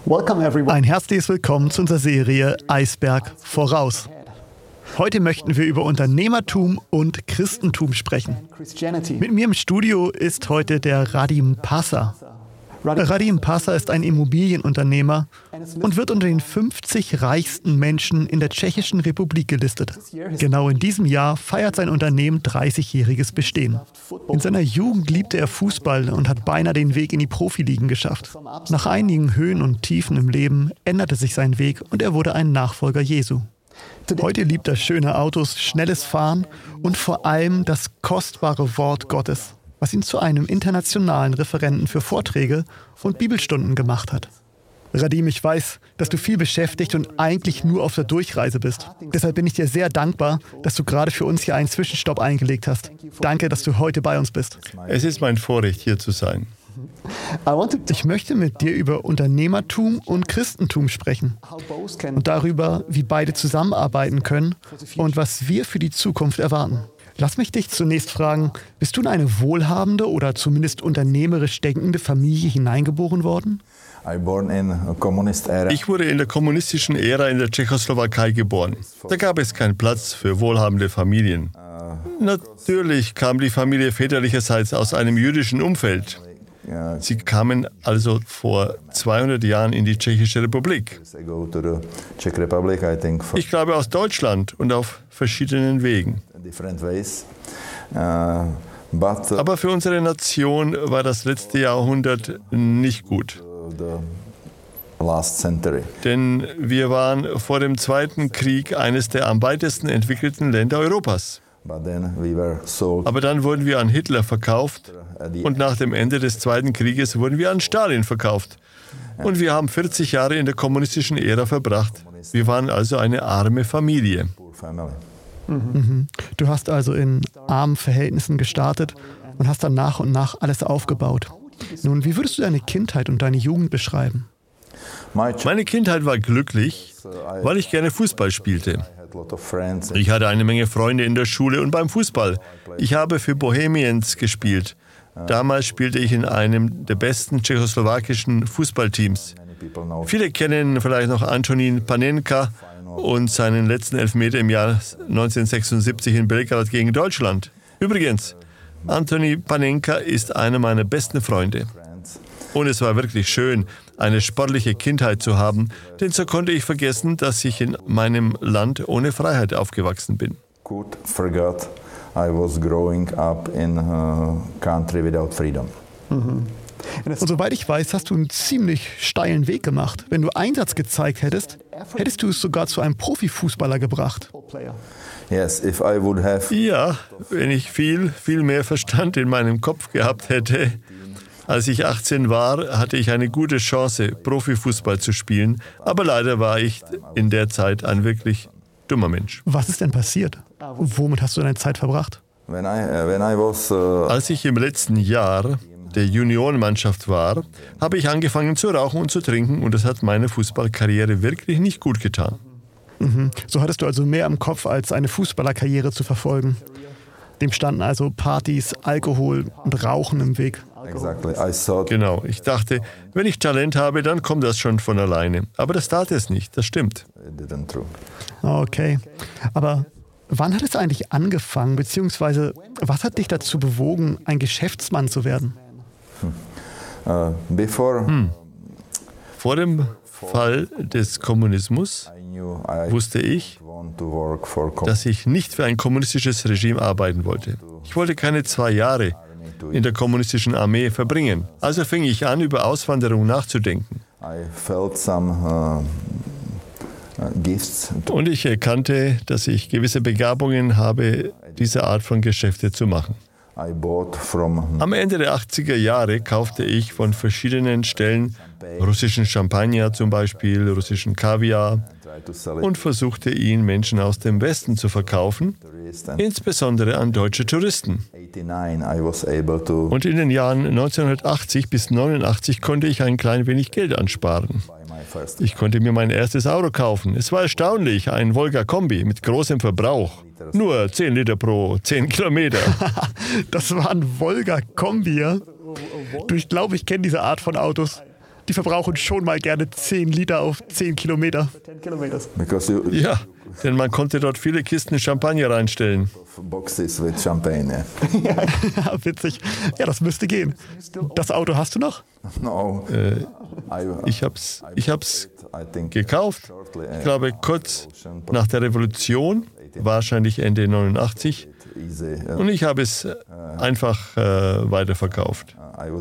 Ein herzliches Willkommen zu unserer Serie Eisberg voraus. Heute möchten wir über Unternehmertum und Christentum sprechen. Mit mir im Studio ist heute der Radim Passer. Radim Passer ist ein Immobilienunternehmer und wird unter den 50 reichsten Menschen in der Tschechischen Republik gelistet. Genau in diesem Jahr feiert sein Unternehmen 30-jähriges Bestehen. In seiner Jugend liebte er Fußball und hat beinahe den Weg in die Profiligen geschafft. Nach einigen Höhen und Tiefen im Leben änderte sich sein Weg und er wurde ein Nachfolger Jesu. Heute liebt er schöne Autos, schnelles Fahren und vor allem das kostbare Wort Gottes, was ihn zu einem internationalen Referenten für Vorträge und Bibelstunden gemacht hat. Radim, ich weiß, dass du viel beschäftigt und eigentlich nur auf der Durchreise bist. Deshalb bin ich dir sehr dankbar, dass du gerade für uns hier einen Zwischenstopp eingelegt hast. Danke, dass du heute bei uns bist. Es ist mein Vorrecht, hier zu sein. Ich möchte mit dir über Unternehmertum und Christentum sprechen und darüber, wie beide zusammenarbeiten können und was wir für die Zukunft erwarten. Lass mich dich zunächst fragen, bist du in eine wohlhabende oder zumindest unternehmerisch denkende Familie hineingeboren worden? Ich wurde in der kommunistischen Ära in der Tschechoslowakei geboren. Da gab es keinen Platz für wohlhabende Familien. Natürlich kam die Familie väterlicherseits aus einem jüdischen Umfeld. Sie kamen also vor 200 Jahren in die Tschechische Republik. Ich glaube aus Deutschland und auf verschiedenen Wegen. Aber für unsere Nation war das letzte Jahrhundert nicht gut. Denn wir waren vor dem Zweiten Krieg eines der am weitesten entwickelten Länder Europas. Aber dann wurden wir an Hitler verkauft und nach dem Ende des Zweiten Krieges wurden wir an Stalin verkauft. Und wir haben 40 Jahre in der kommunistischen Ära verbracht. Wir waren also eine arme Familie. Mhm. Du hast also in armen Verhältnissen gestartet und hast dann nach und nach alles aufgebaut. Nun, wie würdest du deine Kindheit und deine Jugend beschreiben? Meine Kindheit war glücklich, weil ich gerne Fußball spielte. Ich hatte eine Menge Freunde in der Schule und beim Fußball. Ich habe für Bohemians gespielt. Damals spielte ich in einem der besten tschechoslowakischen Fußballteams. Viele kennen vielleicht noch Antonín Panenka und seinen letzten Elfmeter im Jahr 1976 in Belgrad gegen Deutschland. Übrigens, Antonín Panenka ist einer meiner besten Freunde. Und es war wirklich schön, eine sportliche Kindheit zu haben, denn so konnte ich vergessen, dass ich in meinem Land ohne Freiheit aufgewachsen bin. Und soweit ich weiß, hast du einen ziemlich steilen Weg gemacht. Wenn du Einsatz gezeigt hättest, hättest du es sogar zu einem Profifußballer gebracht. Ja, wenn ich viel mehr Verstand in meinem Kopf gehabt hätte. Als ich 18 war, hatte ich eine gute Chance, Profifußball zu spielen. Aber leider war ich in der Zeit ein wirklich dummer Mensch. Was ist denn passiert? Womit hast du deine Zeit verbracht? Als ich im letzten Jahr der Juniorenmannschaft war, habe ich angefangen zu rauchen und zu trinken und das hat meine Fußballkarriere wirklich nicht gut getan. Mhm. So hattest du also mehr im Kopf, als eine Fußballerkarriere zu verfolgen. Dem standen also Partys, Alkohol und Rauchen im Weg. Genau, ich dachte, wenn ich Talent habe, dann kommt das schon von alleine. Aber das tat es nicht, das stimmt. Okay, aber wann hat es eigentlich angefangen, beziehungsweise was hat dich dazu bewogen, ein Geschäftsmann zu werden? Vor dem Fall des Kommunismus wusste ich, dass ich nicht für ein kommunistisches Regime arbeiten wollte. Ich wollte keine 2 Jahre in der kommunistischen Armee verbringen. Also fing ich an, über Auswanderung nachzudenken. Und ich erkannte, dass ich gewisse Begabungen habe, diese Art von Geschäfte zu machen. Am Ende der 80er Jahre kaufte ich von verschiedenen Stellen russischen Champagner zum Beispiel, russischen Kaviar und versuchte ihn Menschen aus dem Westen zu verkaufen, insbesondere an deutsche Touristen. Und in den Jahren 1980 bis 1989 konnte ich ein klein wenig Geld ansparen. Ich konnte mir mein erstes Auto kaufen. Es war erstaunlich, ein Volga Kombi mit großem Verbrauch. Nur 10 Liter pro 10 Kilometer. Das war ein Volga Kombi, ja? Du, ich glaube, ich kenne diese Art von Autos. die verbrauchen schon mal gerne 10 Liter auf 10 Kilometer. Ja, denn man konnte dort viele Kisten Champagner reinstellen. Boxes with champagne. Ja, witzig. Ja, das müsste gehen. Das Auto hast du noch? No. Ich hab's gekauft, ich glaube kurz nach der Revolution, wahrscheinlich Ende 89. Und ich habe es einfach weiterverkauft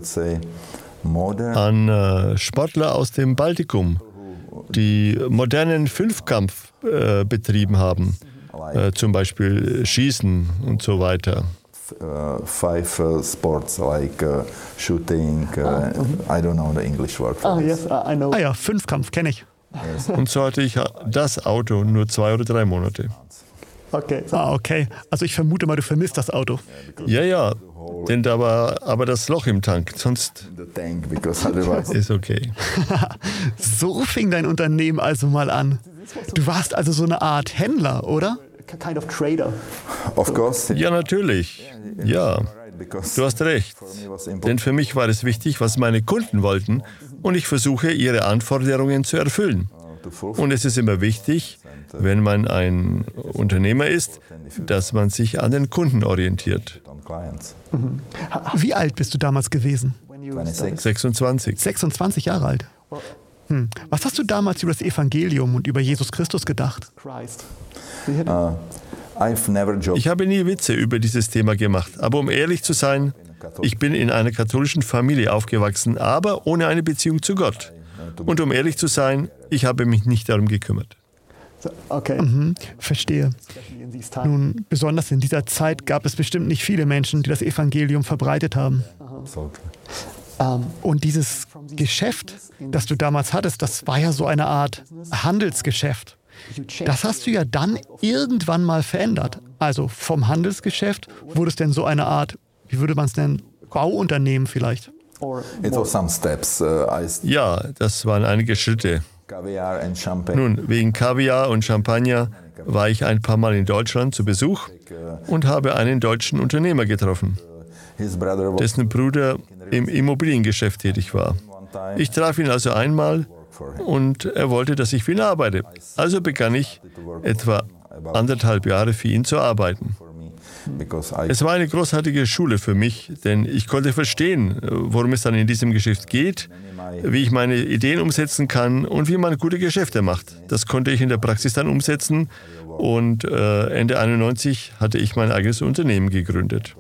an Sportler aus dem Baltikum, die modernen Fünfkampf betrieben haben, zum Beispiel Schießen und so weiter. 5 sports like shooting, I don't know the English word for this. Yes, I know. Ah ja, Fünfkampf kenne ich. Und so hatte ich das Auto nur 2 oder 3 Monate. Okay. Okay. Also ich vermute mal, du vermisst das Auto. Ja, denn da war aber das Loch im Tank, sonst The tank, because otherwise ist okay. So fing dein Unternehmen also mal an. Du warst also so eine Art Händler, oder? Kind of trader. of course. Ja, natürlich. Ja, du hast recht. Denn für mich war es wichtig, was meine Kunden wollten und ich versuche, ihre Anforderungen zu erfüllen. Und es ist immer wichtig, wenn man ein Unternehmer ist, dass man sich an den Kunden orientiert. Wie alt bist du damals gewesen? 26. 26 Jahre alt. Was hast du damals über das Evangelium und über Jesus Christus gedacht? Ich habe nie Witze über dieses Thema gemacht, aber um ehrlich zu sein, ich bin in einer katholischen Familie aufgewachsen, aber ohne eine Beziehung zu Gott. Und um ehrlich zu sein, ich habe mich nicht darum gekümmert. Okay. Verstehe. Nun, besonders in dieser Zeit gab es bestimmt nicht viele Menschen, die das Evangelium verbreitet haben. Und dieses Geschäft, das du damals hattest, das war ja so eine Art Handelsgeschäft. Das hast du ja dann irgendwann mal verändert. Also vom Handelsgeschäft wurde es denn so eine Art, wie würde man es nennen, Bauunternehmen vielleicht? It was some steps. Ja, das waren einige Schritte. Caviar and champagne. Nun, wegen Kaviar und Champagner war ich ein paar Mal in Deutschland zu Besuch und habe einen deutschen Unternehmer getroffen, His brother was dessen Bruder im Immobiliengeschäft tätig war. Ich traf ihn also einmal und er wollte, dass ich für ihn arbeite. Also begann ich etwa 1,5 Jahre für ihn zu arbeiten. because I Es war eine großartige Schule für mich, denn ich konnte verstehen, worum es dann in diesem Geschäft geht, wie ich meine Ideen umsetzen kann und wie man gute Geschäfte macht. Das konnte ich in der Praxis dann umsetzen und Ende 91 hatte ich mein eigenes Unternehmen gegründet.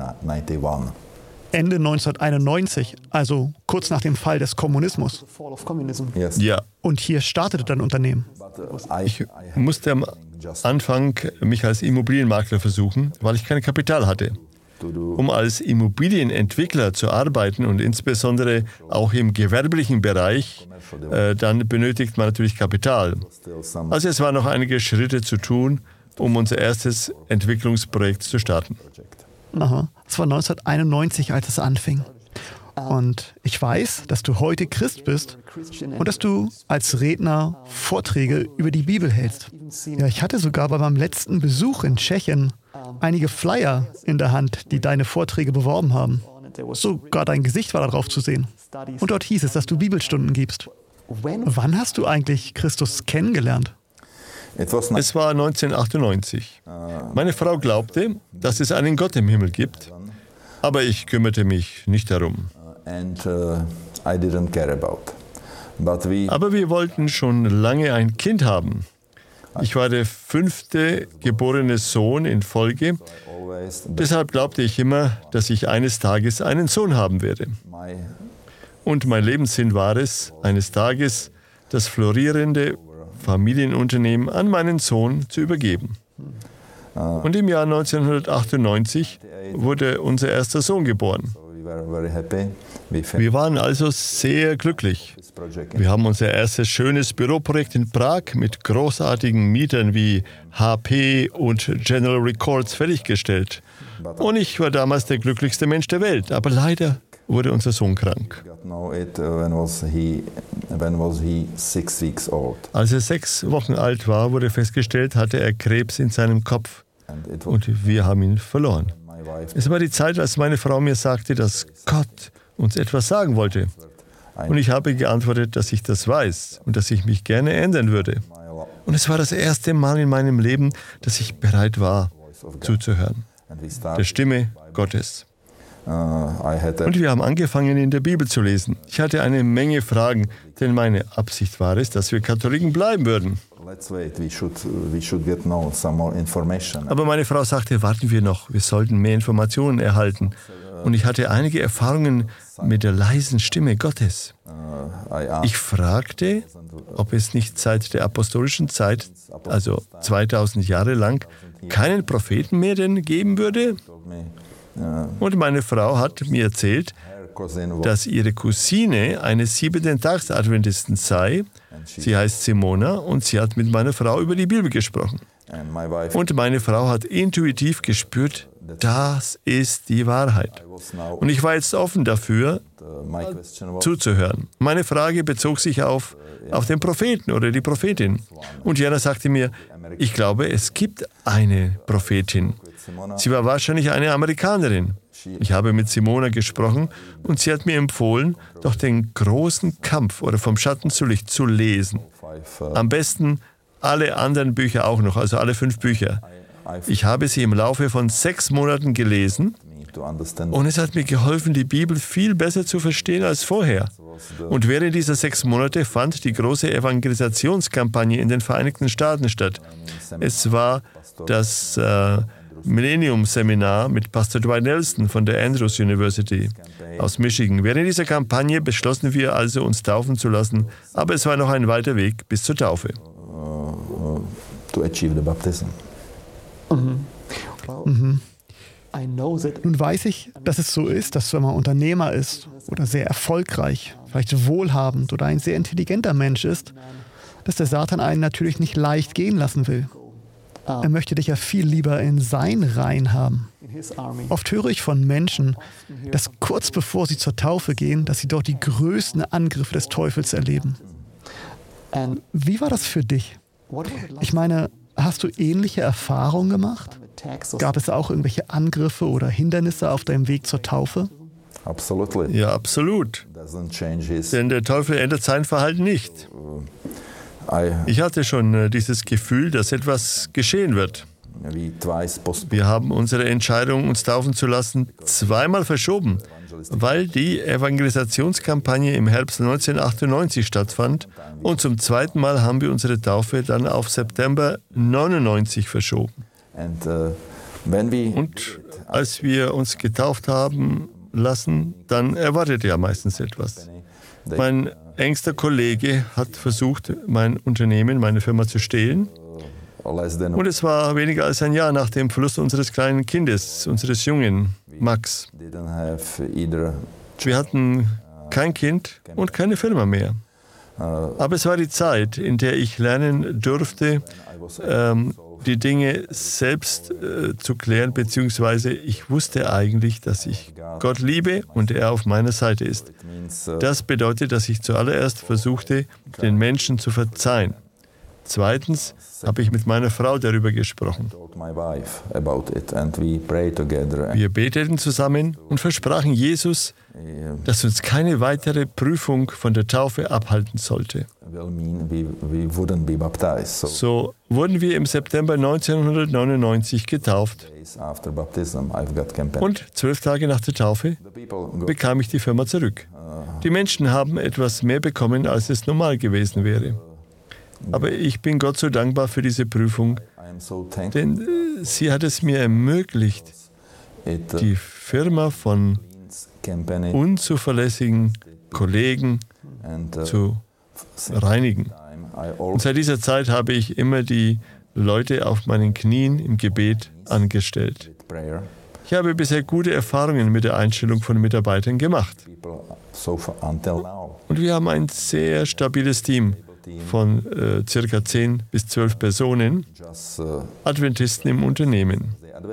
1991. Ende 1991, also kurz nach dem Fall des Kommunismus. Yes. Ja, Und hier startete dein Unternehmen. ich musste am Anfang mich als Immobilienmakler versuchen, weil ich kein Kapital hatte. Um als Immobilienentwickler zu arbeiten und insbesondere auch im gewerblichen Bereich, dann benötigt man natürlich Kapital. Also es waren noch einige Schritte zu tun, um unser erstes Entwicklungsprojekt zu starten. Aha. Es war 1991, als es anfing. Und ich weiß, dass du heute Christ bist und dass du als Redner Vorträge über die Bibel hältst. Ja, ich hatte sogar bei meinem letzten Besuch in Tschechien einige Flyer in der Hand, die deine Vorträge beworben haben. Sogar dein Gesicht war darauf zu sehen. Und dort hieß es, dass du Bibelstunden gibst. Wann hast du eigentlich Christus kennengelernt? It was not, Es war 1998. Meine Frau glaubte, dass es einen Gott im Himmel gibt, aber ich kümmerte mich nicht darum. and I didn't care about. But we Aber wir wollten schon lange ein Kind haben. Ich war der 5. geborene Sohn in Folge. always Deshalb glaubte ich immer, dass ich eines Tages einen Sohn haben werde. my Und mein Lebenssinn war es, eines Tages das florierende Familienunternehmen an meinen Sohn zu übergeben. Und im Jahr 1998 wurde unser erster Sohn geboren. we were very happy. We finished Wir waren also sehr glücklich. this project. Wir haben unser erstes schönes Büroprojekt in Prag mit großartigen Mietern wie HP und General Records fertiggestellt. Und ich war damals der glücklichste Mensch der Welt. Aber leider wurde unser Sohn krank. Got know it when was he 6 weeks old, Als er 6 Wochen alt war, wurde festgestellt, hatte er Krebs in seinem Kopf. and it was Und wir haben ihn verloren. my wife. Es war die Zeit, als meine Frau mir sagte, dass Gott uns etwas sagen wollte. Und ich habe geantwortet, dass ich das weiß und dass ich mich gerne ändern würde. Und es war das erste Mal in meinem Leben, dass ich bereit war, zuzuhören. Der Stimme Gottes. Und wir haben angefangen, in der Bibel zu lesen. Ich hatte eine Menge Fragen, denn meine Absicht war es, dass wir Katholiken bleiben würden. Aber meine Frau sagte, warten wir noch, wir sollten mehr Informationen erhalten. Und ich hatte einige Erfahrungen mit der leisen Stimme Gottes. Ich fragte, ob es nicht seit der apostolischen Zeit, also 2000 Jahre lang, keinen Propheten mehr denn geben würde. Und meine Frau hat mir erzählt, dass ihre Cousine eine Siebenten-Tags-Adventistin sei. Sie heißt Simona und sie hat mit meiner Frau über die Bibel gesprochen. Und meine Frau hat intuitiv gespürt, das ist die Wahrheit. Und ich war jetzt offen dafür, zuzuhören. Meine Frage bezog sich auf den Propheten oder die Prophetin. Und Jana sagte mir, ich glaube, es gibt eine Prophetin. Sie war wahrscheinlich eine Amerikanerin. Ich habe mit Simona gesprochen und sie hat mir empfohlen, doch den großen Kampf oder vom Schatten zu Licht zu lesen. Am besten alle anderen Bücher auch noch, also alle 5 Bücher. Ich habe sie im Laufe von 6 Monaten gelesen und es hat mir geholfen, die Bibel viel besser zu verstehen als vorher. Und während dieser 6 Monate fand die große Evangelisationskampagne in den Vereinigten Staaten statt. Es war das Millennium-Seminar mit Pastor Dwight Nelson von der Andrews University aus Michigan. Während dieser Kampagne beschlossen wir also, uns taufen zu lassen, aber es war noch ein weiter Weg bis zur Taufe. To achieve the baptism. Nun weiß ich, dass es so ist, dass wenn man Unternehmer ist oder sehr erfolgreich, vielleicht wohlhabend oder ein sehr intelligenter Mensch ist, dass der Satan einen natürlich nicht leicht gehen lassen will. Er möchte dich ja viel lieber in sein Reich haben. Oft höre ich von Menschen, dass kurz bevor sie zur Taufe gehen, dass sie dort die größten Angriffe des Teufels erleben. Wie war das für dich? Ich meine, hast du ähnliche Erfahrungen gemacht? Gab es auch irgendwelche Angriffe oder Hindernisse auf deinem Weg zur Taufe? Ja, absolut. Denn der Teufel ändert sein Verhalten nicht. Ich hatte schon dieses Gefühl, dass etwas geschehen wird. Wir haben unsere Entscheidung, uns taufen zu lassen, 2-mal verschoben, weil die Evangelisationskampagne im Herbst 1998 stattfand und zum 2. Mal haben wir unsere Taufe dann auf September 1999 verschoben. Und als wir uns getauft haben lassen, dann erwartet ja meistens etwas. Mein engster Kollege hat versucht, mein Unternehmen, meine Firma zu stehlen. Und es war weniger als ein Jahr nach dem Verlust unseres kleinen Kindes, unseres Jungen, Max. Wir hatten kein Kind und keine Firma mehr. Aber es war die Zeit, in der ich lernen durfte, die Dinge selbst zu klären, beziehungsweise ich wusste eigentlich, dass ich Gott liebe und er auf meiner Seite ist. Das bedeutet, dass ich zuallererst versuchte, den Menschen zu verzeihen. Zweitens habe ich mit meiner Frau darüber gesprochen. Wir beteten zusammen und versprachen Jesus, dass uns keine weitere Prüfung von der Taufe abhalten sollte. So wurden wir im September 1999 getauft. Und 12 Tage nach der Taufe bekam ich die Firma zurück. Die Menschen haben etwas mehr bekommen, als es normal gewesen wäre. Aber ich bin Gott so dankbar für diese Prüfung, denn sie hat es mir ermöglicht, die Firma von unzuverlässigen Kollegen zu reinigen. Und seit dieser Zeit habe ich immer die Leute auf meinen Knien im Gebet angestellt. Ich habe bisher gute Erfahrungen mit der Einstellung von Mitarbeitern gemacht. Und wir haben ein sehr stabiles Team von circa 10 bis 12 Personen, Adventisten im Unternehmen.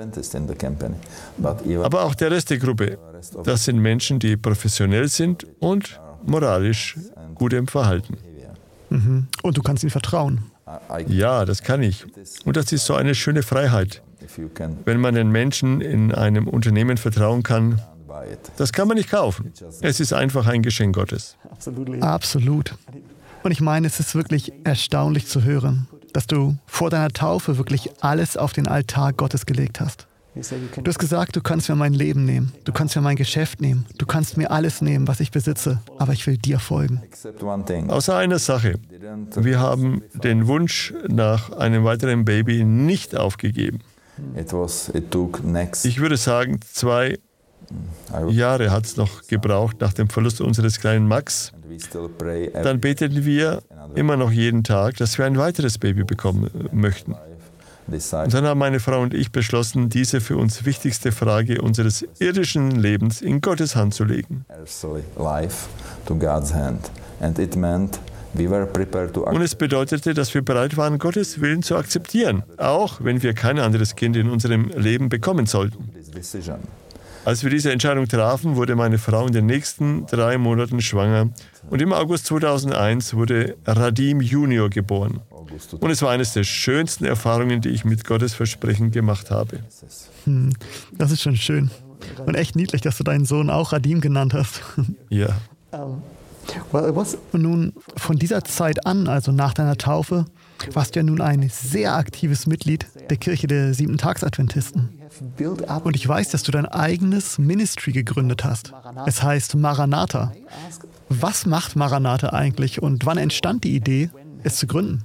Aber auch der Rest der Gruppe, das sind Menschen, die professionell sind und moralisch gut im Verhalten. Mhm. Und du kannst ihnen vertrauen. Ja, das kann ich. Und das ist so eine schöne Freiheit, wenn man den Menschen in einem Unternehmen vertrauen kann, Das kann man nicht kaufen. Es ist einfach ein Geschenk Gottes. Absolut. Und ich meine, es ist wirklich erstaunlich zu hören, dass du vor deiner Taufe wirklich alles auf den Altar Gottes gelegt hast. Du hast gesagt, du kannst mir mein Leben nehmen, du kannst mir mein Geschäft nehmen, du kannst mir alles nehmen, was ich besitze, aber ich will dir folgen. Außer einer Sache. Wir haben den Wunsch nach einem weiteren Baby nicht aufgegeben. Ich würde sagen, 2 Jahre hat es noch gebraucht nach dem Verlust unseres kleinen Max. Dann beteten wir immer noch jeden Tag, dass wir ein weiteres Baby bekommen möchten. Und dann haben meine Frau und ich beschlossen, diese für uns wichtigste Frage unseres irdischen Lebens in Gottes Hand zu legen. Und es bedeutete, dass wir bereit waren, Gottes Willen zu akzeptieren, auch wenn wir kein anderes Kind in unserem Leben bekommen sollten. Als wir diese Entscheidung trafen, wurde meine Frau in den nächsten 3 Monaten schwanger und im August 2001 wurde Radim Junior geboren. Und es war eines der schönsten Erfahrungen, die ich mit Gottes Versprechen gemacht habe. Das ist schon schön. Und echt niedlich, dass du deinen Sohn auch Radim genannt hast. Ja. Und nun, von dieser Zeit an, also nach deiner Taufe, warst du ja nun ein sehr aktives Mitglied der Kirche der Siebentagsadventisten. Und ich weiß, dass du dein eigenes Ministry gegründet hast. Es heißt Maranatha. Was macht Maranatha eigentlich und wann entstand die Idee, es zu gründen?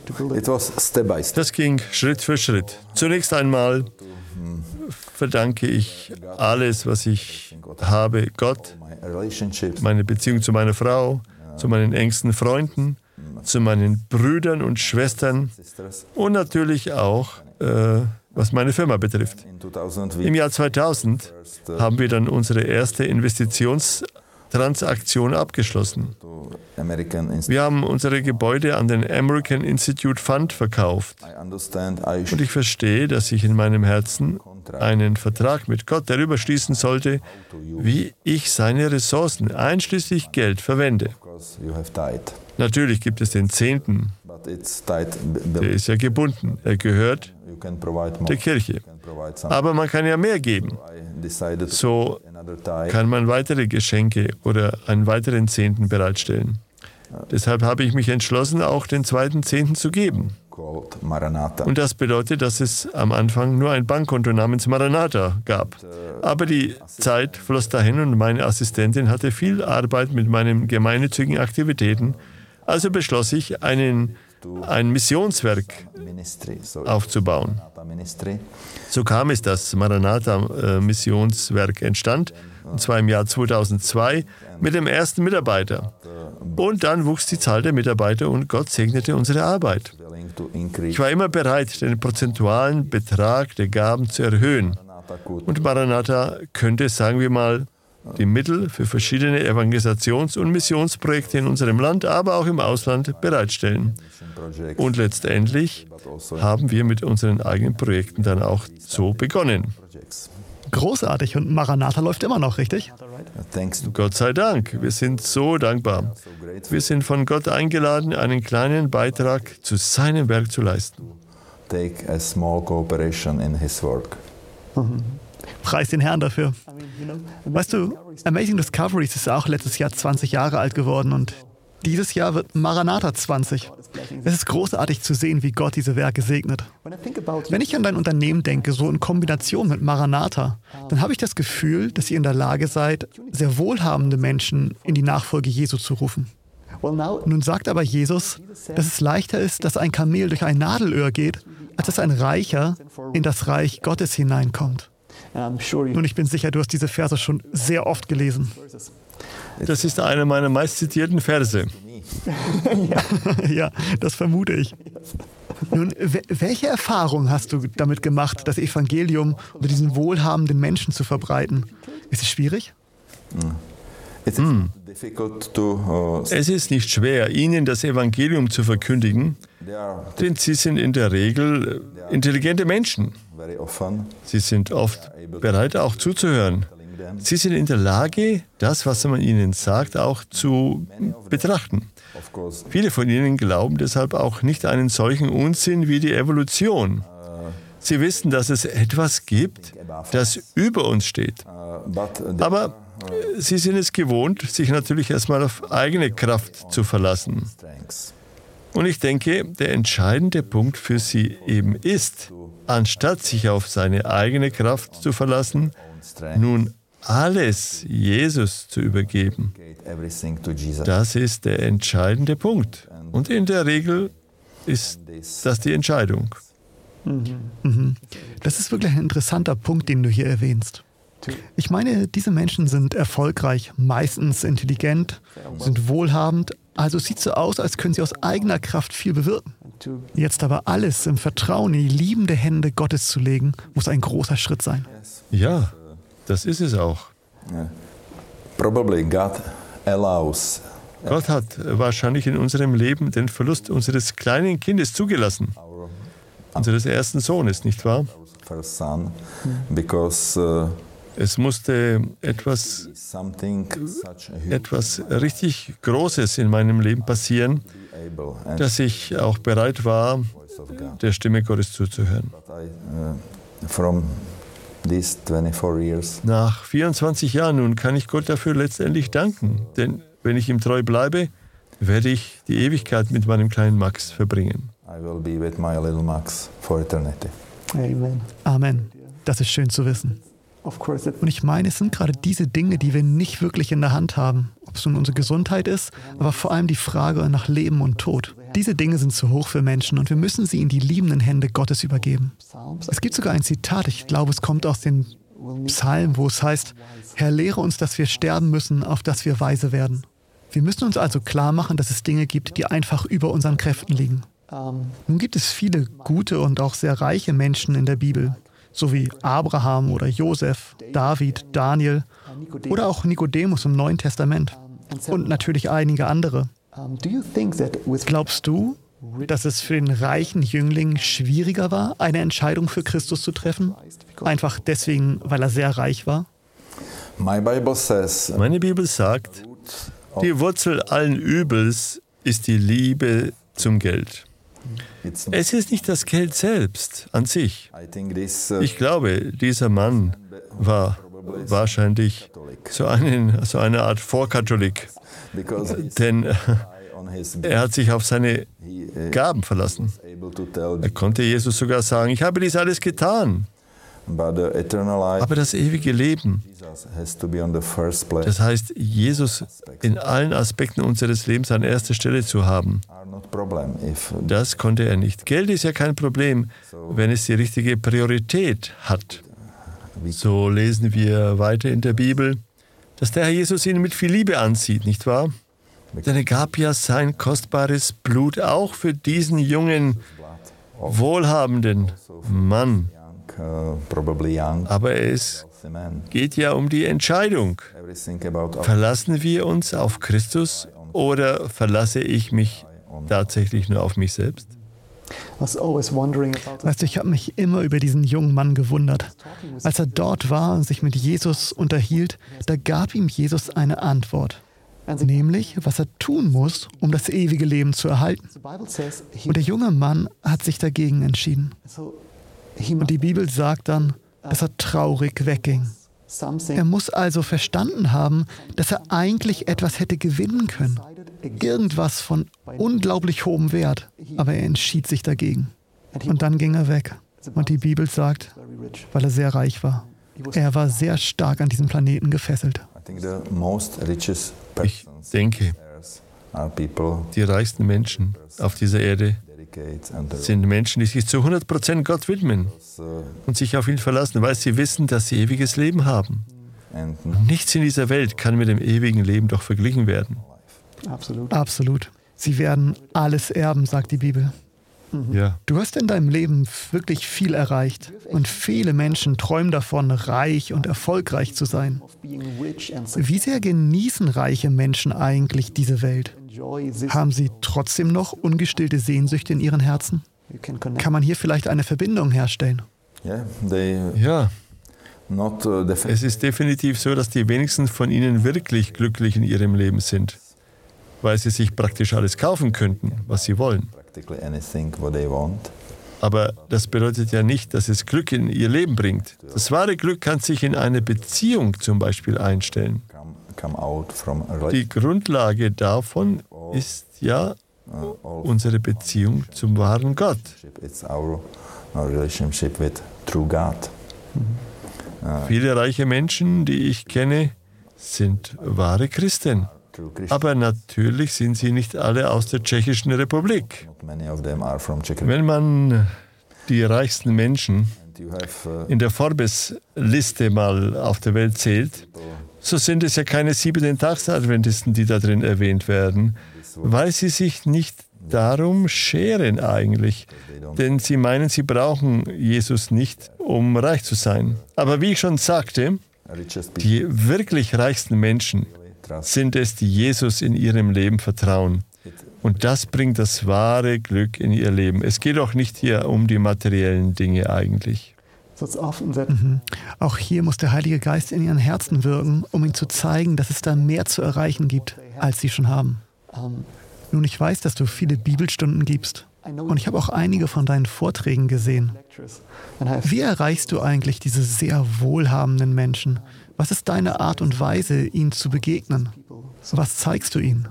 Das ging Schritt für Schritt. Zunächst einmal verdanke ich alles, was ich habe, Gott, meine Beziehung zu meiner Frau, zu meinen engsten Freunden, zu meinen Brüdern und Schwestern und natürlich auch, was meine Firma betrifft. Im Jahr 2000 haben wir dann unsere erste Investitionstransaktion abgeschlossen. Wir haben unsere Gebäude an den American Institute Fund verkauft. Und ich verstehe, dass ich in meinem Herzen einen Vertrag mit Gott darüber schließen sollte, wie ich seine Ressourcen, einschließlich Geld, verwende. Natürlich gibt es den 10. Der ist ja gebunden. Er gehört der Kirche. Aber man kann ja mehr geben. So kann man weitere Geschenke oder einen weiteren 10. bereitstellen. Deshalb habe ich mich entschlossen, auch den 2. 10. zu geben. Und das bedeutet, dass es am Anfang nur ein Bankkonto namens Maranatha gab. Aber die Zeit floss dahin und meine Assistentin hatte viel Arbeit mit meinen gemeinnützigen Aktivitäten. Also beschloss ich, ein Missionswerk aufzubauen. So kam es, dass Maranatha-Missionswerk entstand, und zwar im Jahr 2002 mit dem ersten Mitarbeiter. Und dann wuchs die Zahl der Mitarbeiter und Gott segnete unsere Arbeit. Ich war immer bereit, den prozentualen Betrag der Gaben zu erhöhen. Und Maranatha könnte, sagen wir mal, die Mittel für verschiedene Evangelisations- und Missionsprojekte in unserem Land, aber auch im Ausland bereitstellen. Und letztendlich haben wir mit unseren eigenen Projekten dann auch so begonnen. Großartig. Und Maranatha läuft immer noch, richtig? Gott sei Dank. Wir sind so dankbar. Wir sind von Gott eingeladen, einen kleinen Beitrag zu seinem Werk zu leisten. Preis den Herrn dafür. Weißt du, Amazing Discoveries ist auch letztes Jahr 20 Jahre alt geworden und dieses Jahr wird Maranatha 20. Es ist großartig zu sehen, wie Gott diese Werke segnet. Wenn ich an dein Unternehmen denke, so in Kombination mit Maranatha, dann habe ich das Gefühl, dass ihr in der Lage seid, sehr wohlhabende Menschen in die Nachfolge Jesu zu rufen. Nun sagt aber Jesus, dass es leichter ist, dass ein Kamel durch ein Nadelöhr geht, als dass ein Reicher in das Reich Gottes hineinkommt. Nun, ich bin sicher, du hast diese Verse schon sehr oft gelesen. Das ist einer meiner meistzitierten Verse. Ja, das vermute ich. Nun, welche Erfahrung hast du damit gemacht, das Evangelium unter diesen wohlhabenden Menschen zu verbreiten? Ist es schwierig? Es ist nicht schwer, ihnen das Evangelium zu verkündigen, denn sie sind in der Regel intelligente Menschen. Sie sind oft bereit, auch zuzuhören. Sie sind in der Lage, das, was man ihnen sagt, auch zu betrachten. Viele von ihnen glauben deshalb auch nicht einen solchen Unsinn wie die Evolution. Sie wissen, dass es etwas gibt, das über uns steht. Aber sie sind es gewohnt, sich natürlich erstmal auf eigene Kraft zu verlassen. Und ich denke, der entscheidende Punkt für sie eben ist, anstatt sich auf seine eigene Kraft zu verlassen, nun alles Jesus zu übergeben. Das ist der entscheidende Punkt. Und in der Regel ist das die Entscheidung. Das ist wirklich ein interessanter Punkt, den du hier erwähnst. Ich meine, diese Menschen sind erfolgreich, meistens intelligent, sind wohlhabend, also es sieht so aus, als können sie aus eigener Kraft viel bewirken. Jetzt aber alles im Vertrauen in die liebende Hände Gottes zu legen, muss ein großer Schritt sein. Ja, das ist es auch. Gott hat wahrscheinlich in unserem Leben den Verlust unseres kleinen Kindes zugelassen, unseres ersten Sohnes, nicht wahr? Es musste etwas richtig Großes in meinem Leben passieren, dass ich auch bereit war, der Stimme Gottes zuzuhören. Nach 24 Jahren nun kann ich Gott dafür letztendlich danken, denn wenn ich ihm treu bleibe, werde ich die Ewigkeit mit meinem kleinen Max verbringen. Amen. Das ist schön zu wissen. Und ich meine, es sind gerade diese Dinge, die wir nicht wirklich in der Hand haben. Ob es nun unsere Gesundheit ist, aber vor allem die Frage nach Leben und Tod. Diese Dinge sind zu hoch für Menschen und wir müssen sie in die liebenden Hände Gottes übergeben. Es gibt sogar ein Zitat, ich glaube, es kommt aus den Psalmen, wo es heißt, Herr, lehre uns, dass wir sterben müssen, auf dass wir weise werden. Wir müssen uns also klar machen, dass es Dinge gibt, die einfach über unseren Kräften liegen. Nun gibt es viele gute und auch sehr reiche Menschen in der Bibel, so wie Abraham oder Josef, David, Daniel oder auch Nikodemus im Neuen Testament und natürlich einige andere. Glaubst du, dass es für den reichen Jüngling schwieriger war, eine Entscheidung für Christus zu treffen? Einfach deswegen, weil er sehr reich war? Meine Bibel sagt, die Wurzel allen Übels ist die Liebe zum Geld. Es ist nicht das Geld selbst an sich. Ich glaube, dieser Mann war wahrscheinlich so eine Art Vorkatholik, denn er hat sich auf seine Gaben verlassen. Er konnte Jesus sogar sagen, ich habe dies alles getan. Aber das ewige Leben, das heißt, Jesus in allen Aspekten unseres Lebens an erster Stelle zu haben, das konnte er nicht. Geld ist ja kein Problem, wenn es die richtige Priorität hat. So lesen wir weiter in der Bibel, dass der Herr Jesus ihn mit viel Liebe ansieht, nicht wahr? Denn er gab ja sein kostbares Blut auch für diesen jungen, wohlhabenden Mann. Aber es geht ja um die Entscheidung. Verlassen wir uns auf Christus oder verlasse ich mich tatsächlich nur auf mich selbst? Weißt du, ich habe mich immer über diesen jungen Mann gewundert. Als er dort war und sich mit Jesus unterhielt, da gab ihm Jesus eine Antwort. Nämlich, was er tun muss, um das ewige Leben zu erhalten. Und der junge Mann hat sich dagegen entschieden. Und die Bibel sagt dann, dass er traurig wegging. Er muss also verstanden haben, dass er eigentlich etwas hätte gewinnen können. Irgendwas von unglaublich hohem Wert. Aber er entschied sich dagegen. Und dann ging er weg. Und die Bibel sagt, weil er sehr reich war. Er war sehr stark an diesem Planeten gefesselt. Ich denke, die reichsten Menschen auf dieser Erde sind Menschen, die sich zu 100% Gott widmen und sich auf ihn verlassen, weil sie wissen, dass sie ewiges Leben haben. Und nichts in dieser Welt kann mit dem ewigen Leben doch verglichen werden. Absolut. Sie werden alles erben, sagt die Bibel. Ja. Du hast in deinem Leben wirklich viel erreicht und viele Menschen träumen davon, reich und erfolgreich zu sein. Wie sehr genießen reiche Menschen eigentlich diese Welt? Haben sie trotzdem noch ungestillte Sehnsüchte in ihren Herzen? Kann man hier vielleicht eine Verbindung herstellen? Ja. Es ist definitiv so, dass die wenigsten von ihnen wirklich glücklich in ihrem Leben sind, weil sie sich praktisch alles kaufen könnten, was sie wollen. Aber das bedeutet ja nicht, dass es Glück in ihr Leben bringt. Das wahre Glück kann sich in eine Beziehung zum Beispiel einstellen. Die Grundlage davon ist ja unsere Beziehung zum wahren Gott. Viele reiche Menschen, die ich kenne, sind wahre Christen. Aber natürlich sind sie nicht alle aus der Tschechischen Republik. Wenn man die reichsten Menschen in der Forbes-Liste mal auf der Welt zählt, so sind es ja keine 7-Tags-Adventisten, die da drin erwähnt werden, weil sie sich nicht darum scheren eigentlich. Denn sie meinen, sie brauchen Jesus nicht, um reich zu sein. Aber wie ich schon sagte, die wirklich reichsten Menschen sind es, die Jesus in ihrem Leben vertrauen. Und das bringt das wahre Glück in ihr Leben. Es geht auch nicht hier um die materiellen Dinge eigentlich. Auch hier muss der Heilige Geist in ihren Herzen wirken, um ihnen zu zeigen, dass es da mehr zu erreichen gibt, als sie schon haben. Nun, ich weiß, dass du viele Bibelstunden gibst. Und ich habe auch einige von deinen Vorträgen gesehen. Wie erreichst du eigentlich diese sehr wohlhabenden Menschen? Was ist deine Art und Weise, ihnen zu begegnen? Was zeigst du ihnen?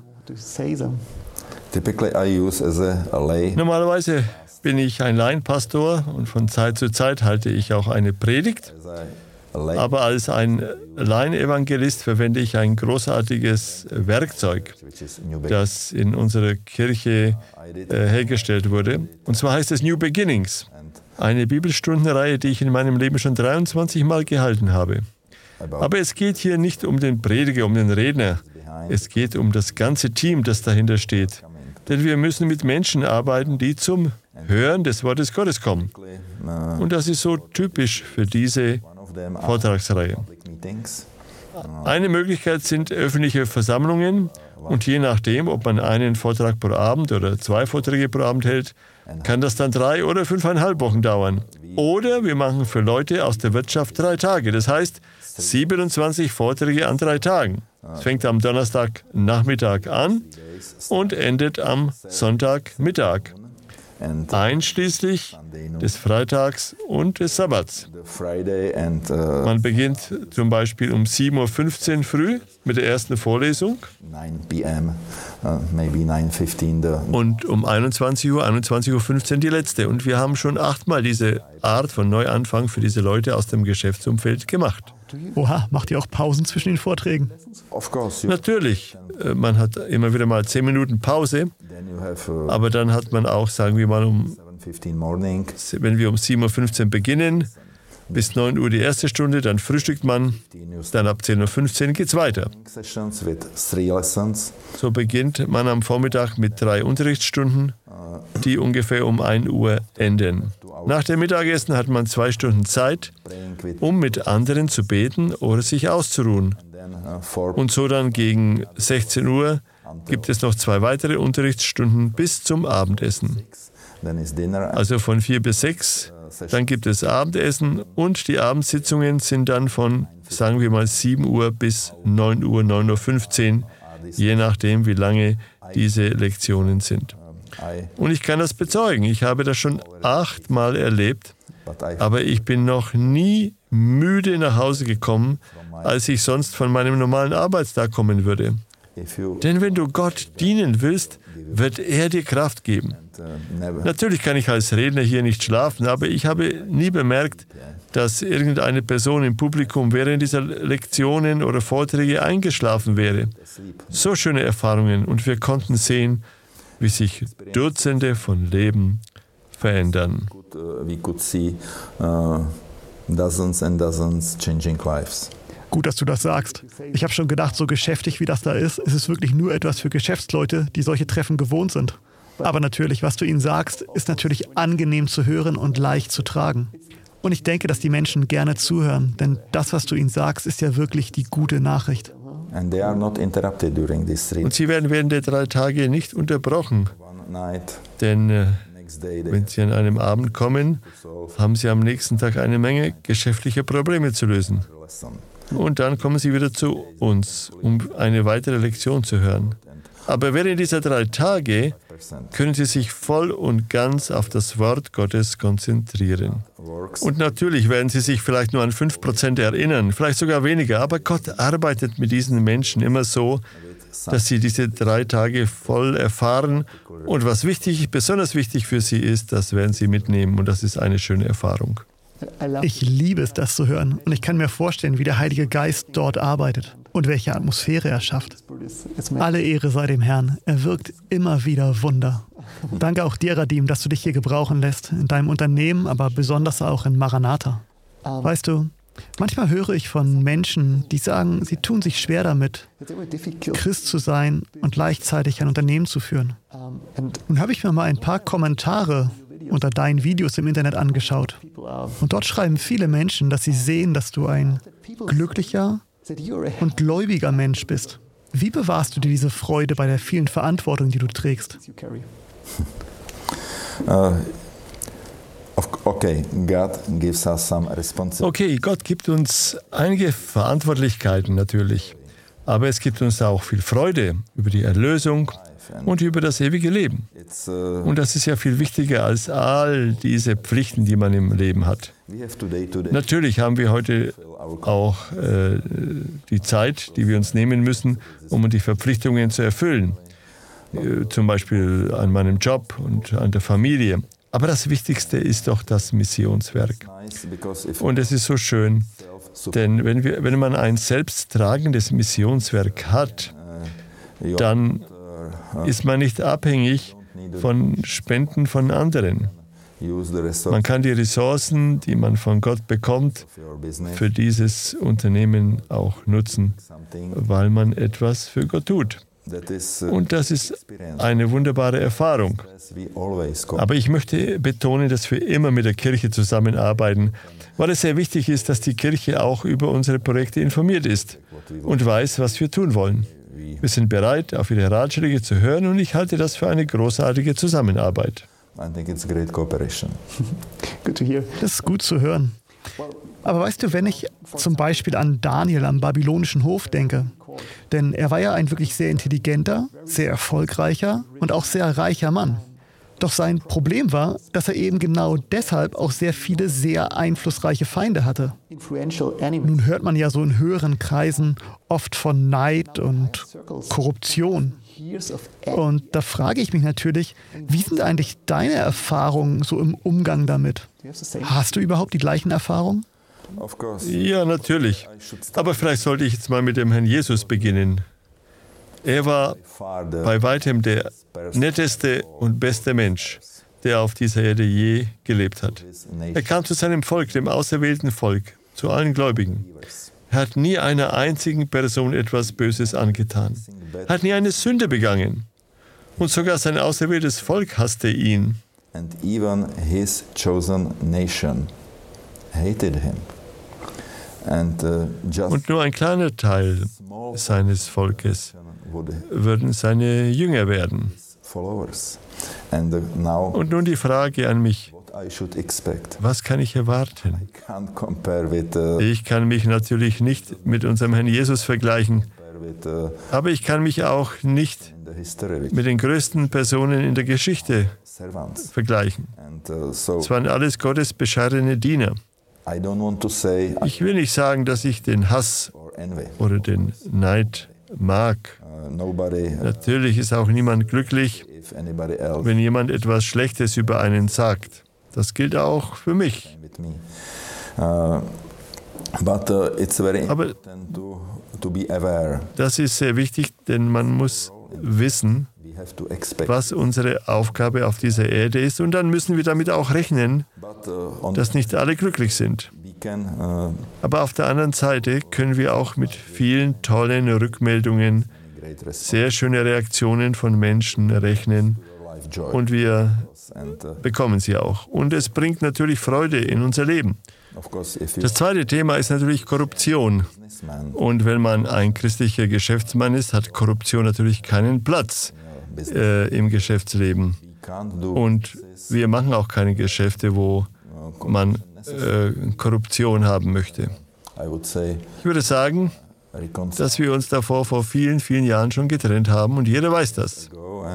Normalerweise bin ich ein Laienpastor und von Zeit zu Zeit halte ich auch eine Predigt. Aber als ein Laienevangelist verwende ich ein großartiges Werkzeug, das in unserer Kirche hergestellt wurde. Und zwar heißt es New Beginnings, eine Bibelstundenreihe, die ich in meinem Leben schon 23 Mal gehalten habe. Aber es geht hier nicht um den Prediger, um den Redner. Es geht um das ganze Team, das dahinter steht. Denn wir müssen mit Menschen arbeiten, die zum Hören des Wortes Gottes kommen. Und das ist so typisch für diese Vortragsreihe. Eine Möglichkeit sind öffentliche Versammlungen. Und je nachdem, ob man einen Vortrag pro Abend oder 2 Vorträge pro Abend hält, kann das dann 3 oder 5,5 Wochen dauern. Oder wir machen für Leute aus der Wirtschaft 3 Tage. Das heißt 27 Vorträge an 3 Tagen. Es fängt am Donnerstagnachmittag an und endet am Sonntagmittag, einschließlich des Freitags und des Sabbats. Man beginnt zum Beispiel um 7:15 Uhr früh mit der ersten Vorlesung und um 21 Uhr, 21:15 Uhr die letzte. Und wir haben schon 8-mal diese Art von Neuanfang für diese Leute aus dem Geschäftsumfeld gemacht. Oha, macht ihr auch Pausen zwischen den Vorträgen? Natürlich. Man hat immer wieder mal 10 Minuten Pause, aber dann hat man auch, sagen wir mal, wenn wir um 7:15 Uhr beginnen, bis 9 Uhr die erste Stunde, dann frühstückt man, dann ab 10:15 Uhr geht es weiter. So beginnt man am Vormittag mit 3 Unterrichtsstunden, die ungefähr um 1 Uhr enden. Nach dem Mittagessen hat man 2 Stunden Zeit, um mit anderen zu beten oder sich auszuruhen. Und so dann gegen 16 Uhr gibt es noch 2 weitere Unterrichtsstunden bis zum Abendessen. Also von 4 bis 6, dann gibt es Abendessen und die Abendsitzungen sind dann von, sagen wir mal, 7 Uhr bis 9 Uhr, 9:15 Uhr, je nachdem, wie lange diese Lektionen sind. Und ich kann das bezeugen. Ich habe das schon 8-mal erlebt, aber ich bin noch nie müde nach Hause gekommen, als ich sonst von meinem normalen Arbeitstag kommen würde. Denn wenn du Gott dienen willst, wird er dir Kraft geben. Natürlich kann ich als Redner hier nicht schlafen, aber ich habe nie bemerkt, dass irgendeine Person im Publikum während dieser Lektionen oder Vorträge eingeschlafen wäre. So schöne Erfahrungen und wir konnten sehen, wie sich Dutzende von Leben verändern. Gut, dass du das sagst. Ich habe schon gedacht, so geschäftig wie das da ist es wirklich nur etwas für Geschäftsleute, die solche Treffen gewohnt sind. Aber natürlich, was du ihnen sagst, ist natürlich angenehm zu hören und leicht zu tragen. Und ich denke, dass die Menschen gerne zuhören, denn das, was du ihnen sagst, ist ja wirklich die gute Nachricht. Und sie werden während der 3 Tage nicht unterbrochen. Denn wenn sie an einem Abend kommen, haben sie am nächsten Tag eine Menge geschäftlicher Probleme zu lösen. Und dann kommen sie wieder zu uns, um eine weitere Lektion zu hören. Aber während dieser 3 Tage können Sie sich voll und ganz auf das Wort Gottes konzentrieren. Und natürlich werden Sie sich vielleicht nur an 5% erinnern, vielleicht sogar weniger, aber Gott arbeitet mit diesen Menschen immer so, dass sie diese 3 Tage voll erfahren. Und was besonders wichtig für sie ist, das werden sie mitnehmen. Und das ist eine schöne Erfahrung. Ich liebe es, das zu hören. Und ich kann mir vorstellen, wie der Heilige Geist dort arbeitet und welche Atmosphäre er schafft. Alle Ehre sei dem Herrn. Er wirkt immer wieder Wunder. Danke auch dir, Radim, dass du dich hier gebrauchen lässt. In deinem Unternehmen, aber besonders auch in Maranatha. Weißt du, manchmal höre ich von Menschen, die sagen, sie tun sich schwer damit, Christ zu sein und gleichzeitig ein Unternehmen zu führen. Nun habe ich mir mal ein paar Kommentare unter deinen Videos im Internet angeschaut. Und dort schreiben viele Menschen, dass sie sehen, dass du ein glücklicher und gläubiger Mensch bist. Wie bewahrst du dir diese Freude bei der vielen Verantwortung, die du trägst? Okay, Gott gibt uns einige Verantwortlichkeiten natürlich. Aber es gibt uns auch viel Freude über die Erlösung und über das ewige Leben. Und das ist ja viel wichtiger als all diese Pflichten, die man im Leben hat. Natürlich haben wir heute auch die Zeit, die wir uns nehmen müssen, um die Verpflichtungen zu erfüllen. Zum Beispiel an meinem Job und an der Familie. Aber das Wichtigste ist doch das Missionswerk. Und es ist so schön, denn wenn man ein selbsttragendes Missionswerk hat, dann ist man nicht abhängig von Spenden von anderen. Man kann die Ressourcen, die man von Gott bekommt, für dieses Unternehmen auch nutzen, weil man etwas für Gott tut. Und das ist eine wunderbare Erfahrung. Aber ich möchte betonen, dass wir immer mit der Kirche zusammenarbeiten, weil es sehr wichtig ist, dass die Kirche auch über unsere Projekte informiert ist und weiß, was wir tun wollen. Wir sind bereit, auf Ihre Ratschläge zu hören und ich halte das für eine großartige Zusammenarbeit. Das ist gut zu hören. Aber weißt du, wenn ich zum Beispiel an Daniel am babylonischen Hof denke, denn er war ja ein wirklich sehr intelligenter, sehr erfolgreicher und auch sehr reicher Mann. Doch sein Problem war, dass er eben genau deshalb auch sehr viele sehr einflussreiche Feinde hatte. Nun hört man ja so in höheren Kreisen oft von Neid und Korruption. Und da frage ich mich natürlich, wie sind eigentlich deine Erfahrungen so im Umgang damit? Hast du überhaupt die gleichen Erfahrungen? Ja, natürlich. Aber vielleicht sollte ich jetzt mal mit dem Herrn Jesus beginnen. Er war bei weitem der netteste und beste Mensch, der auf dieser Erde je gelebt hat. Er kam zu seinem Volk, dem auserwählten Volk, zu allen Gläubigen. Er hat nie einer einzigen Person etwas Böses angetan. Er hat nie eine Sünde begangen. Und sogar sein auserwähltes Volk hasste ihn. And even his chosen nation hated him. Und nur ein kleiner Teil seines Volkes würden seine Jünger werden. Und nun die Frage an mich, was kann ich erwarten? Ich kann mich natürlich nicht mit unserem Herrn Jesus vergleichen, aber ich kann mich auch nicht mit den größten Personen in der Geschichte vergleichen. Es waren alles Gottes bescheidene Diener. Ich will nicht sagen, dass ich den Hass oder den Neid mag. Natürlich ist auch niemand glücklich, wenn jemand etwas Schlechtes über einen sagt. Das gilt auch für mich. Aber das ist sehr wichtig, denn man muss wissen, was unsere Aufgabe auf dieser Erde ist. Und dann müssen wir damit auch rechnen, dass nicht alle glücklich sind. Aber auf der anderen Seite können wir auch mit vielen tollen Rückmeldungen, sehr schöne Reaktionen von Menschen rechnen. Und wir bekommen sie auch. Und es bringt natürlich Freude in unser Leben. Das zweite Thema ist natürlich Korruption. Und wenn man ein christlicher Geschäftsmann ist, hat Korruption natürlich keinen Platz im Geschäftsleben. Und wir machen auch keine Geschäfte, wo man Korruption haben möchte. Ich würde sagen, dass wir uns davor vor vielen, vielen Jahren schon getrennt haben und jeder weiß das.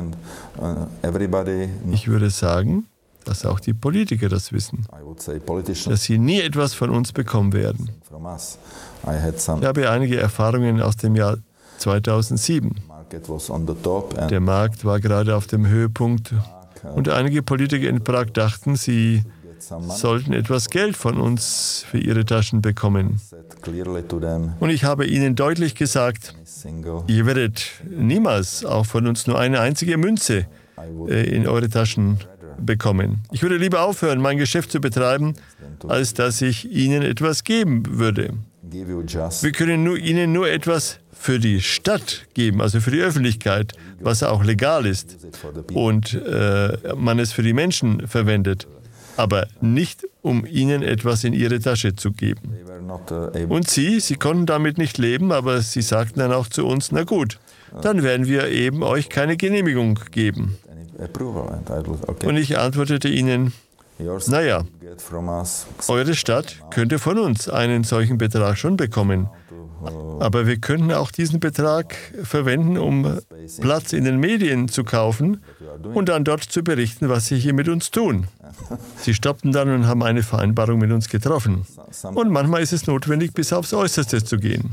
Ich würde sagen, dass auch die Politiker das wissen, dass sie nie etwas von uns bekommen werden. Ich habe einige Erfahrungen aus dem Jahr 2007. Der Markt war gerade auf dem Höhepunkt und einige Politiker in Prag dachten, sie sollten etwas Geld von uns für ihre Taschen bekommen. Und ich habe ihnen deutlich gesagt, ihr werdet niemals auch von uns nur eine einzige Münze in eure Taschen bekommen. Ich würde lieber aufhören, mein Geschäft zu betreiben, als dass ich ihnen etwas geben würde. Wir können ihnen nur etwas für die Stadt geben, also für die Öffentlichkeit, was auch legal ist und man es für die Menschen verwendet, aber nicht, um ihnen etwas in ihre Tasche zu geben. Und sie konnten damit nicht leben, aber sie sagten dann auch zu uns, na gut, dann werden wir eben euch keine Genehmigung geben. Und ich antwortete ihnen, naja, eure Stadt könnte von uns einen solchen Betrag schon bekommen. Aber wir könnten auch diesen Betrag verwenden, um Platz in den Medien zu kaufen und dann dort zu berichten, was sie hier mit uns tun. Sie stoppten dann und haben eine Vereinbarung mit uns getroffen. Und manchmal ist es notwendig, bis aufs Äußerste zu gehen.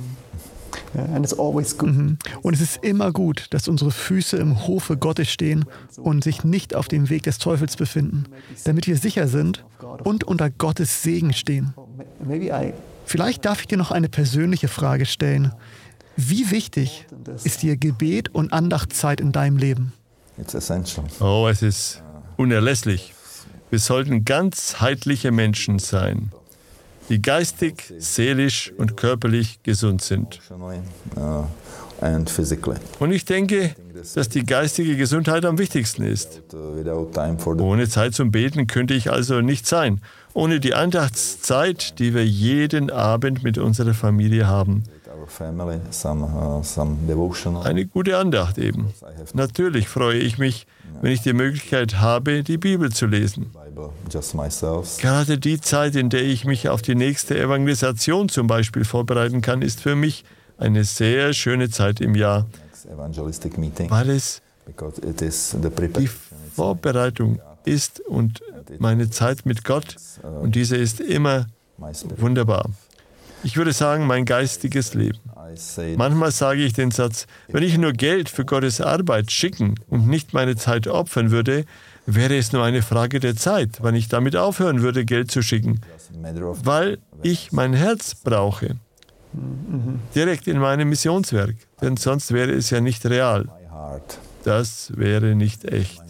Und es ist immer gut, dass unsere Füße im Hofe Gottes stehen und sich nicht auf dem Weg des Teufels befinden, damit wir sicher sind und unter Gottes Segen stehen. Vielleicht darf ich dir noch eine persönliche Frage stellen. Wie wichtig ist dir Gebet und Andachtszeit in deinem Leben? Oh, es ist unerlässlich. Wir sollten ganzheitliche Menschen sein, die geistig, seelisch und körperlich gesund sind. Und ich denke, dass die geistige Gesundheit am wichtigsten ist. Ohne Zeit zum Beten könnte ich also nicht sein. Ohne die Andachtszeit, die wir jeden Abend mit unserer Familie haben. Eine gute Andacht eben. Natürlich freue ich mich, wenn ich die Möglichkeit habe, die Bibel zu lesen. Gerade die Zeit, in der ich mich auf die nächste Evangelisation zum Beispiel vorbereiten kann, ist für mich eine sehr schöne Zeit im Jahr, weil es die Vorbereitung ist und meine Zeit mit Gott, und diese ist immer wunderbar. Ich würde sagen, mein geistiges Leben. Manchmal sage ich den Satz, wenn ich nur Geld für Gottes Arbeit schicken und nicht meine Zeit opfern würde, wäre es nur eine Frage der Zeit, wann ich damit aufhören würde, Geld zu schicken, weil ich mein Herz brauche, direkt in meinem Missionswerk, denn sonst wäre es ja nicht real. Das wäre nicht echt.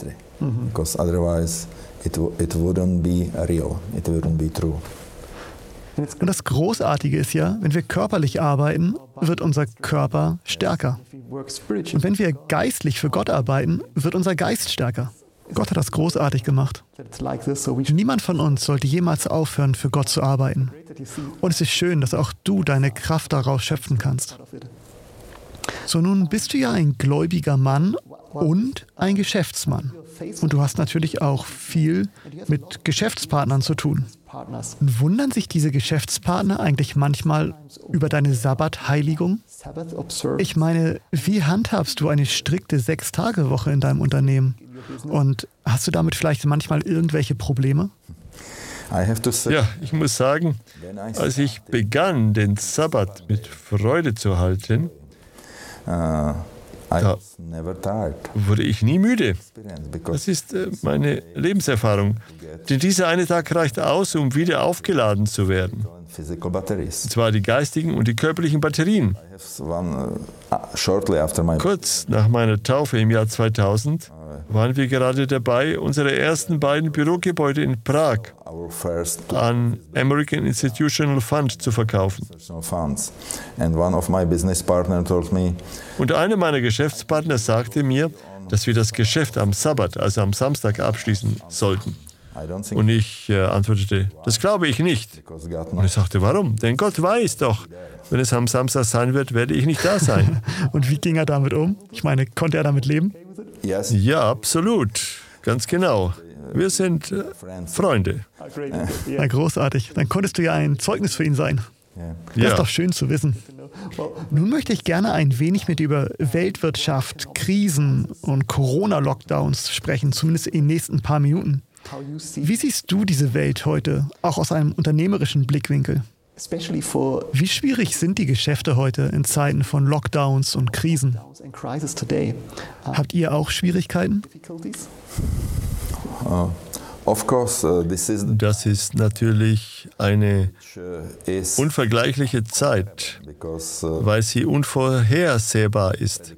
Und das Großartige ist ja, wenn wir körperlich arbeiten, wird unser Körper stärker. Und wenn wir geistlich für Gott arbeiten, wird unser Geist stärker. Gott hat das großartig gemacht. Niemand von uns sollte jemals aufhören, für Gott zu arbeiten. Und es ist schön, dass auch du deine Kraft daraus schöpfen kannst. So, nun bist du ja ein gläubiger Mann und ein Geschäftsmann. Und du hast natürlich auch viel mit Geschäftspartnern zu tun. Und wundern sich diese Geschäftspartner eigentlich manchmal über deine Sabbatheiligung? Ich meine, wie handhabst du eine strikte 6-Tage-Woche in deinem Unternehmen? Und hast du damit vielleicht manchmal irgendwelche Probleme? Ja, ich muss sagen, als ich begann, den Sabbat mit Freude zu halten, da wurde ich nie müde. Das ist meine Lebenserfahrung. Denn dieser eine Tag reicht aus, um wieder aufgeladen zu werden. Und zwar die geistigen und die körperlichen Batterien. Kurz nach meiner Taufe im Jahr 2000 waren wir gerade dabei, unsere ersten beiden Bürogebäude in Prag an American Institutional Fund zu verkaufen. Und einer meiner Geschäftspartner sagte mir, dass wir das Geschäft am Sabbat, also am Samstag, abschließen sollten. Und ich antwortete, das glaube ich nicht. Und ich sagte, warum? Denn Gott weiß doch, wenn es am Samstag sein wird, werde ich nicht da sein. Und wie ging er damit um? Ich meine, konnte er damit leben? Ja, absolut. Ganz genau. Wir sind Freunde. Na, großartig. Dann konntest du ja ein Zeugnis für ihn sein. Das ist doch schön zu wissen. Nun möchte ich gerne ein wenig mit über Weltwirtschaft, Krisen und Corona-Lockdowns sprechen, zumindest in den nächsten paar Minuten. Wie siehst du diese Welt heute, auch aus einem unternehmerischen Blickwinkel? Wie schwierig sind die Geschäfte heute in Zeiten von Lockdowns und Krisen? Habt ihr auch Schwierigkeiten? Das ist natürlich eine unvergleichliche Zeit, weil sie unvorhersehbar ist.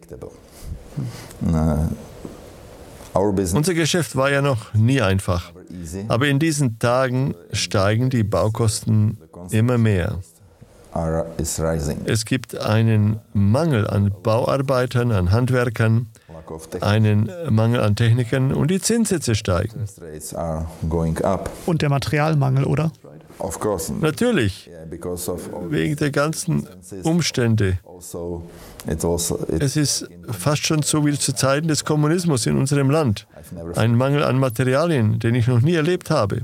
Unser Geschäft war ja noch nie einfach, aber in diesen Tagen steigen die Baukosten immer mehr. Es gibt einen Mangel an Bauarbeitern, an Handwerkern, einen Mangel an Technikern und die Zinssätze steigen. Und der Materialmangel, oder? Natürlich, wegen der ganzen Umstände. Es ist fast schon so wie zu Zeiten des Kommunismus in unserem Land. Ein Mangel an Materialien, den ich noch nie erlebt habe.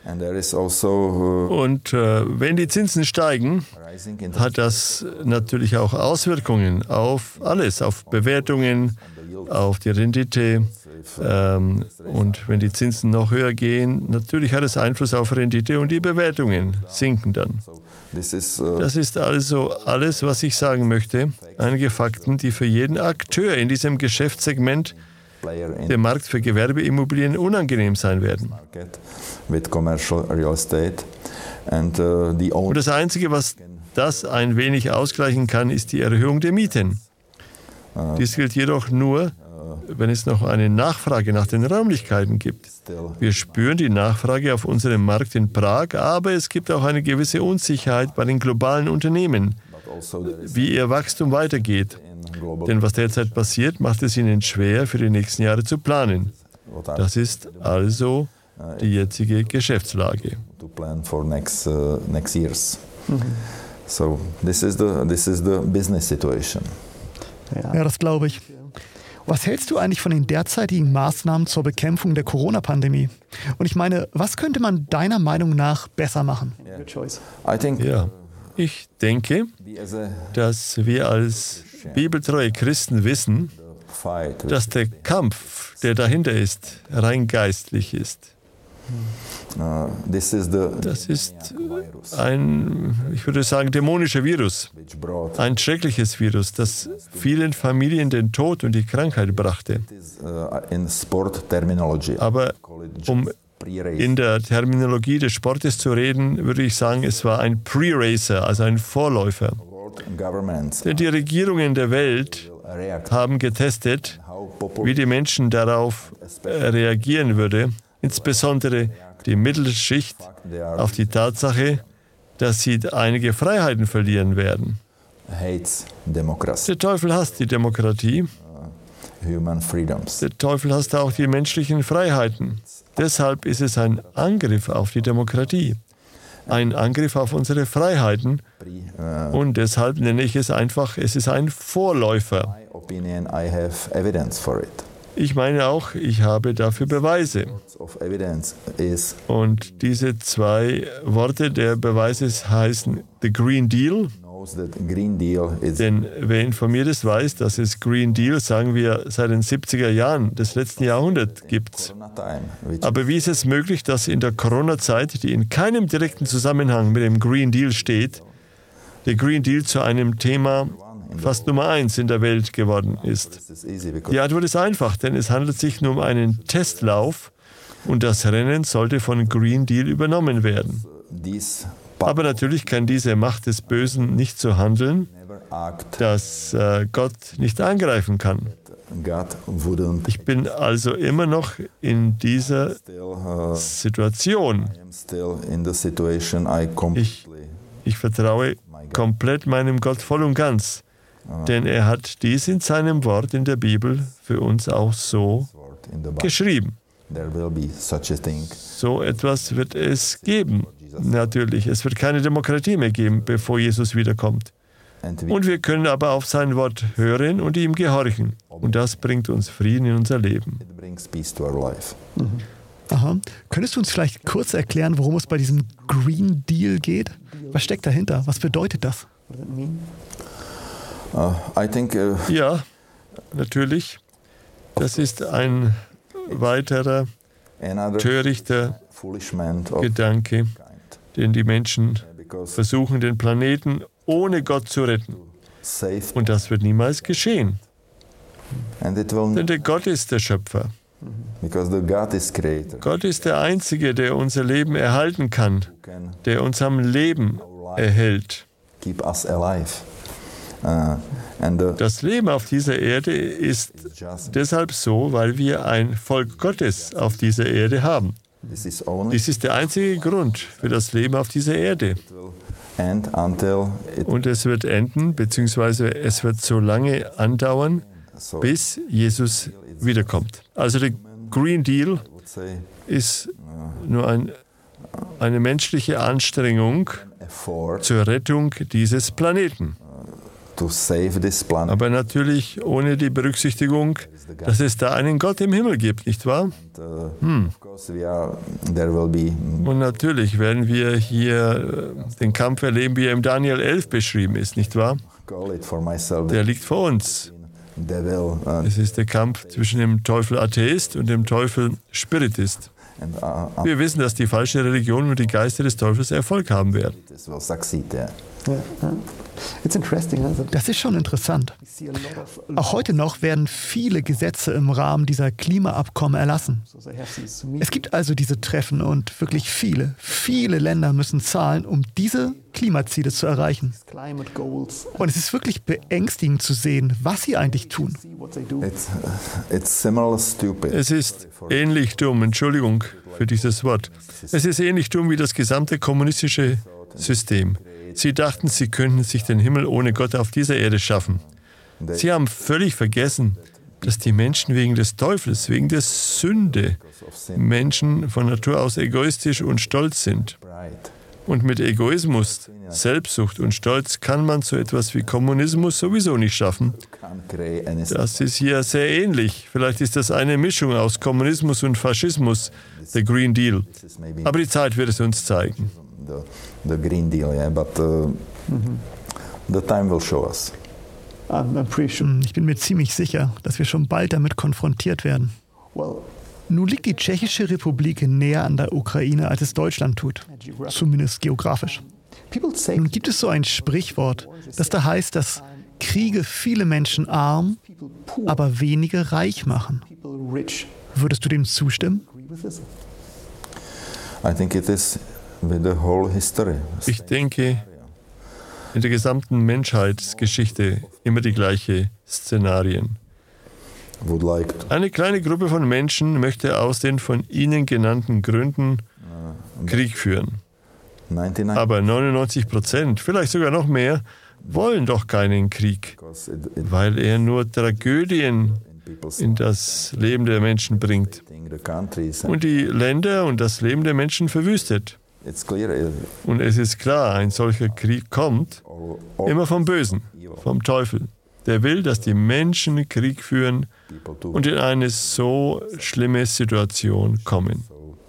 Und wenn die Zinsen steigen, hat das natürlich auch Auswirkungen auf alles, auf Bewertungen, auf die Rendite. Und wenn die Zinsen noch höher gehen, natürlich hat es Einfluss auf Rendite und die Bewertungen sinken dann. Das ist also alles, was ich sagen möchte. Einige Fakten, die für jeden Akteur in diesem Geschäftssegment, der Markt für Gewerbeimmobilien, unangenehm sein werden. Und das Einzige, was das ein wenig ausgleichen kann, ist die Erhöhung der Mieten. Dies gilt jedoch nur, wenn es noch eine Nachfrage nach den Räumlichkeiten gibt. Wir spüren die Nachfrage auf unserem Markt in Prag, aber es gibt auch eine gewisse Unsicherheit bei den globalen Unternehmen, wie ihr Wachstum weitergeht. Denn was derzeit passiert, macht es ihnen schwer, für die nächsten Jahre zu planen. Das ist also die jetzige Geschäftslage. Ja, das glaube ich. Was hältst du eigentlich von den derzeitigen Maßnahmen zur Bekämpfung der Corona-Pandemie? Und ich meine, was könnte man deiner Meinung nach besser machen? Ja, ich denke, dass wir als bibeltreue Christen wissen, dass der Kampf, der dahinter ist, rein geistlich ist. Das ist ein, ich würde sagen, dämonischer Virus. Ein schreckliches Virus, das vielen Familien den Tod und die Krankheit brachte. Aber um in der Terminologie des Sportes zu reden, würde ich sagen, es war ein Pre-Racer, also ein Vorläufer. Denn die Regierungen der Welt haben getestet, wie die Menschen darauf reagieren würden, insbesondere die Mittelschicht, auf die Tatsache, dass sie einige Freiheiten verlieren werden. Der Teufel hasst die Demokratie. Der Teufel hasst auch die menschlichen Freiheiten. Deshalb ist es ein Angriff auf die Demokratie, ein Angriff auf unsere Freiheiten. Und deshalb nenne ich es einfach, es ist ein Vorläufer. Ich meine auch, ich habe dafür Beweise. Und diese zwei Worte der Beweise heißen The Green Deal. Denn wer informiert ist, weiß, dass es Green Deal, sagen wir, seit den 70er Jahren des letzten Jahrhunderts gibt. Aber wie ist es möglich, dass in der Corona-Zeit, die in keinem direkten Zusammenhang mit dem Green Deal steht, der Green Deal zu einem Thema fast Nummer 1 in der Welt geworden ist? Die Antwort ist einfach, denn es handelt sich nur um einen Testlauf und das Rennen sollte von Green Deal übernommen werden. Aber natürlich kann diese Macht des Bösen nicht so handeln, dass Gott nicht eingreifen kann. Ich bin also immer noch in dieser Situation. Ich vertraue komplett meinem Gott voll und ganz, denn er hat dies in seinem Wort in der Bibel für uns auch so geschrieben. So etwas wird es geben. Natürlich, es wird keine Demokratie mehr geben, bevor Jesus wiederkommt. Und wir können aber auf sein Wort hören und ihm gehorchen. Und das bringt uns Frieden in unser Leben. Aha. anschauen. Könntest du uns vielleicht kurz erklären, worum es bei diesem Green Deal geht? Was steckt dahinter? Was bedeutet das? Ja, natürlich. Das ist ein weiterer törichter Gedanke, den die Menschen versuchen, den Planeten ohne Gott zu retten. Und das wird niemals geschehen. Denn der Gott ist der Schöpfer. Gott ist der Einzige, der unser Leben erhalten kann, der uns am Leben erhält. Das Leben auf dieser Erde ist deshalb so, weil wir ein Volk Gottes auf dieser Erde haben. Dies ist der einzige Grund für das Leben auf dieser Erde. Und es wird enden, beziehungsweise es wird so lange andauern, bis Jesus wiederkommt. Also der Green Deal ist nur eine menschliche Anstrengung zur Rettung dieses Planeten. Aber natürlich ohne die Berücksichtigung, dass es da einen Gott im Himmel gibt, nicht wahr? Und natürlich werden wir hier den Kampf erleben, wie er im Daniel 11 beschrieben ist, nicht wahr? Der liegt vor uns. Es ist der Kampf zwischen dem Teufel Atheist und dem Teufel Spiritist. Wir wissen, dass die falsche Religion und die Geister des Teufels Erfolg haben werden. Das ist schon interessant. Auch heute noch werden viele Gesetze im Rahmen dieser Klimaabkommen erlassen. Es gibt also diese Treffen und wirklich viele Länder müssen zahlen, um diese Klimaziele zu erreichen. Und es ist wirklich beängstigend zu sehen, was sie eigentlich tun. Es ist ähnlich dumm, Entschuldigung für dieses Wort. Es ist ähnlich dumm wie das gesamte kommunistische System. Sie dachten, sie könnten sich den Himmel ohne Gott auf dieser Erde schaffen. Sie haben völlig vergessen, dass die Menschen wegen des Teufels, wegen der Sünde, Menschen von Natur aus egoistisch und stolz sind. Und mit Egoismus, Selbstsucht und Stolz kann man so etwas wie Kommunismus sowieso nicht schaffen. Das ist hier sehr ähnlich. Vielleicht ist das eine Mischung aus Kommunismus und Faschismus, der Green Deal. Aber die Zeit wird es uns zeigen. The Green Deal, yeah, but the time will show us. Ich bin mir ziemlich sicher, dass wir schon bald damit konfrontiert werden. Nun liegt die Tschechische Republik näher an der Ukraine, als es Deutschland tut, zumindest geografisch. Nun gibt es so ein Sprichwort, das da heißt, dass Kriege viele Menschen arm, aber wenige reich machen. Würdest du dem zustimmen? I think it is with the whole history. Ich denke, in der gesamten Menschheitsgeschichte immer die gleichen Szenarien. Eine kleine Gruppe von Menschen möchte aus den von ihnen genannten Gründen Krieg führen. Aber 99%, vielleicht sogar noch mehr, wollen doch keinen Krieg, weil er nur Tragödien in das Leben der Menschen bringt und die Länder und das Leben der Menschen verwüstet. Und es ist klar, ein solcher Krieg kommt immer vom Bösen, vom Teufel. Der will, dass die Menschen Krieg führen und in eine so schlimme Situation kommen.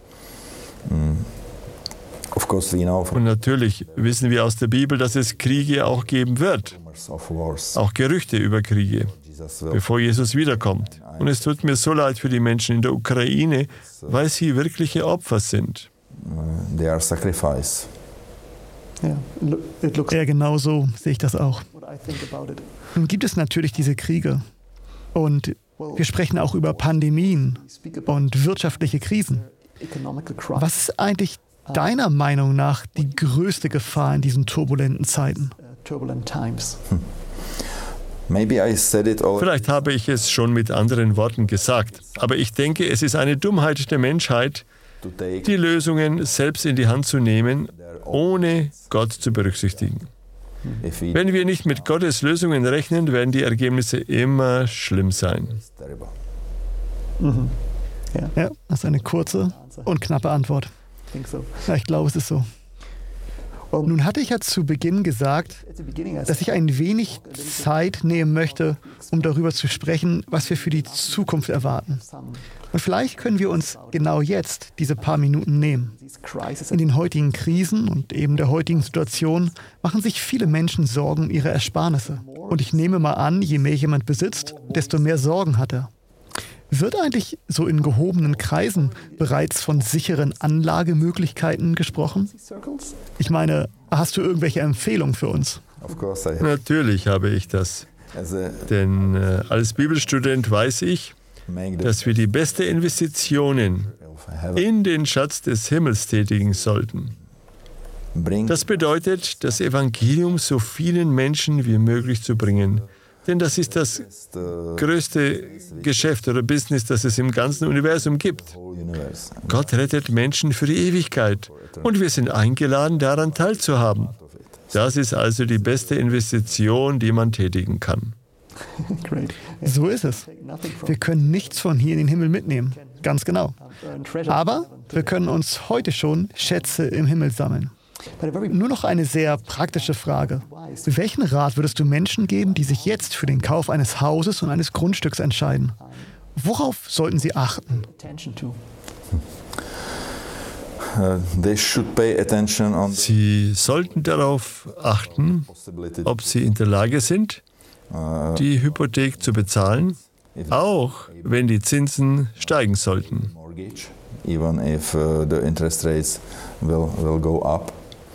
Und natürlich wissen wir aus der Bibel, dass es Kriege auch geben wird. Auch Gerüchte über Kriege, bevor Jesus wiederkommt. Und es tut mir so leid für die Menschen in der Ukraine, weil sie wirkliche Opfer sind. They are sacrifice. Ja, genau so sehe ich das auch. Nun gibt es natürlich diese Kriege. Und wir sprechen auch über Pandemien und wirtschaftliche Krisen. Was ist eigentlich deiner Meinung nach die größte Gefahr in diesen turbulenten Zeiten? Vielleicht habe ich es schon mit anderen Worten gesagt, aber ich denke, es ist eine Dummheit der Menschheit, die Lösungen selbst in die Hand zu nehmen, ohne Gott zu berücksichtigen. Wenn wir nicht mit Gottes Lösungen rechnen, werden die Ergebnisse immer schlimm sein. Ja, das ist eine kurze und knappe Antwort. Ja, ich glaube, es ist so. Nun hatte ich ja zu Beginn gesagt, dass ich ein wenig Zeit nehmen möchte, um darüber zu sprechen, was wir für die Zukunft erwarten. Und vielleicht können wir uns genau jetzt diese paar Minuten nehmen. In den heutigen Krisen und eben der heutigen Situation machen sich viele Menschen Sorgen um ihre Ersparnisse. Und ich nehme mal an, je mehr jemand besitzt, desto mehr Sorgen hat er. Wird eigentlich so in gehobenen Kreisen bereits von sicheren Anlagemöglichkeiten gesprochen? Ich meine, hast du irgendwelche Empfehlungen für uns? Natürlich habe ich das. Denn als Bibelstudent weiß ich, dass wir die beste Investitionen in den Schatz des Himmels tätigen sollten. Das bedeutet, das Evangelium so vielen Menschen wie möglich zu bringen. Denn das ist das größte Geschäft oder Business, das es im ganzen Universum gibt. Gott rettet Menschen für die Ewigkeit und wir sind eingeladen, daran teilzuhaben. Das ist also die beste Investition, die man tätigen kann. So ist es. Wir können nichts von hier in den Himmel mitnehmen. Ganz genau. Aber wir können uns heute schon Schätze im Himmel sammeln. Nur noch eine sehr praktische Frage. Welchen Rat würdest du Menschen geben, die sich jetzt für den Kauf eines Hauses und eines Grundstücks entscheiden? Worauf sollten sie achten? Sie sollten darauf achten, ob sie in der Lage sind, die Hypothek zu bezahlen, auch wenn die Zinsen steigen sollten. Even if the interest rates will go up,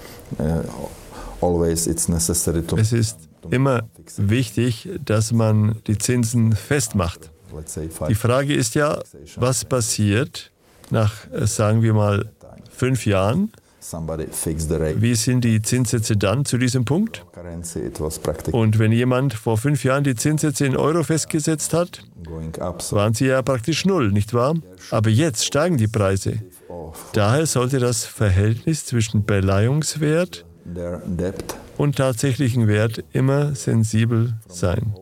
always it's necessary to. Es ist immer wichtig, dass man die Zinsen festmacht. Die Frage ist ja, was passiert nach, sagen wir mal, 5 Jahren? Wie sind die Zinssätze dann zu diesem Punkt? Und wenn jemand vor 5 Jahren die Zinssätze in Euro festgesetzt hat, waren sie ja praktisch null, nicht wahr? Aber jetzt steigen die Preise. Daher sollte das Verhältnis zwischen Beleihungswert und tatsächlichen Wert immer sensibel sein.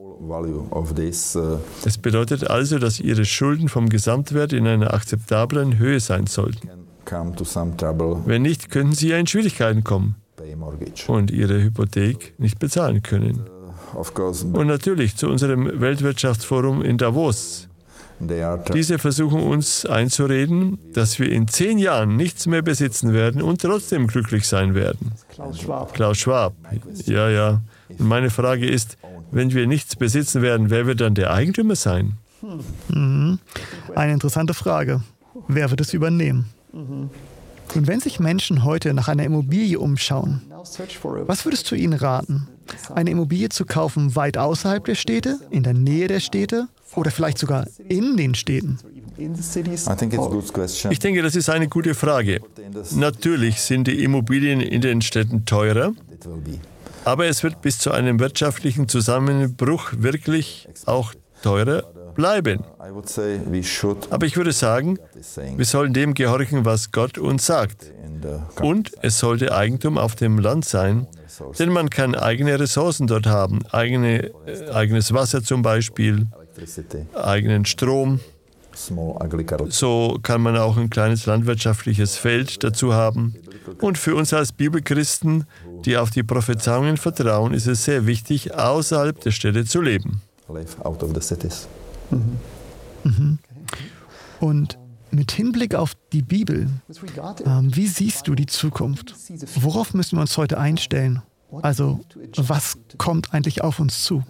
Es bedeutet also, dass Ihre Schulden vom Gesamtwert in einer akzeptablen Höhe sein sollten. Wenn nicht, könnten Sie ja in Schwierigkeiten kommen und Ihre Hypothek nicht bezahlen können. Und natürlich zu unserem Weltwirtschaftsforum in Davos. Diese versuchen uns einzureden, dass wir in 10 Jahren nichts mehr besitzen werden und trotzdem glücklich sein werden. Klaus Schwab. Ja. Und meine Frage ist, wenn wir nichts besitzen werden, wer wird dann der Eigentümer sein? Eine interessante Frage. Wer wird es übernehmen? Und wenn sich Menschen heute nach einer Immobilie umschauen, was würdest du ihnen raten? Eine Immobilie zu kaufen weit außerhalb der Städte, in der Nähe der Städte oder vielleicht sogar in den Städten? Ich denke, das ist eine gute Frage. Natürlich sind die Immobilien in den Städten teurer, aber es wird bis zu einem wirtschaftlichen Zusammenbruch wirklich auch teurer bleiben. Aber ich würde sagen, wir sollen dem gehorchen, was Gott uns sagt. Und es sollte Eigentum auf dem Land sein, denn man kann eigene Ressourcen dort haben, eigenes Wasser zum Beispiel, eigenen Strom. So kann man auch ein kleines landwirtschaftliches Feld dazu haben. Und für uns als Bibelchristen, die auf die Prophezeiungen vertrauen, ist es sehr wichtig, außerhalb der Städte zu leben. Und mit Hinblick auf die Bibel, wie siehst du die Zukunft? Worauf müssen wir uns heute einstellen? Also, was kommt eigentlich auf uns zu?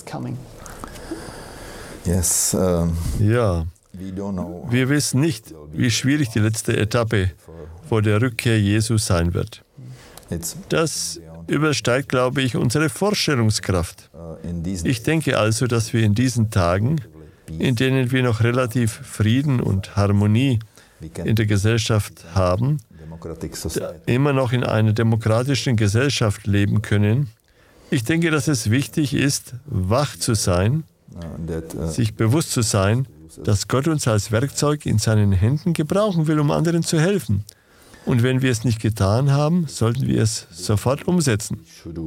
Ja, wir wissen nicht, wie schwierig die letzte Etappe vor der Rückkehr Jesu sein wird. Das übersteigt, glaube ich, unsere Vorstellungskraft. Ich denke also, dass wir in diesen Tagen, in denen wir noch relativ Frieden und Harmonie in der Gesellschaft haben, immer noch in einer demokratischen Gesellschaft leben können. Ich denke, dass es wichtig ist, wach zu sein, sich bewusst zu sein, dass Gott uns als Werkzeug in seinen Händen gebrauchen will, um anderen zu helfen. Und wenn wir es nicht getan haben, sollten wir es sofort umsetzen.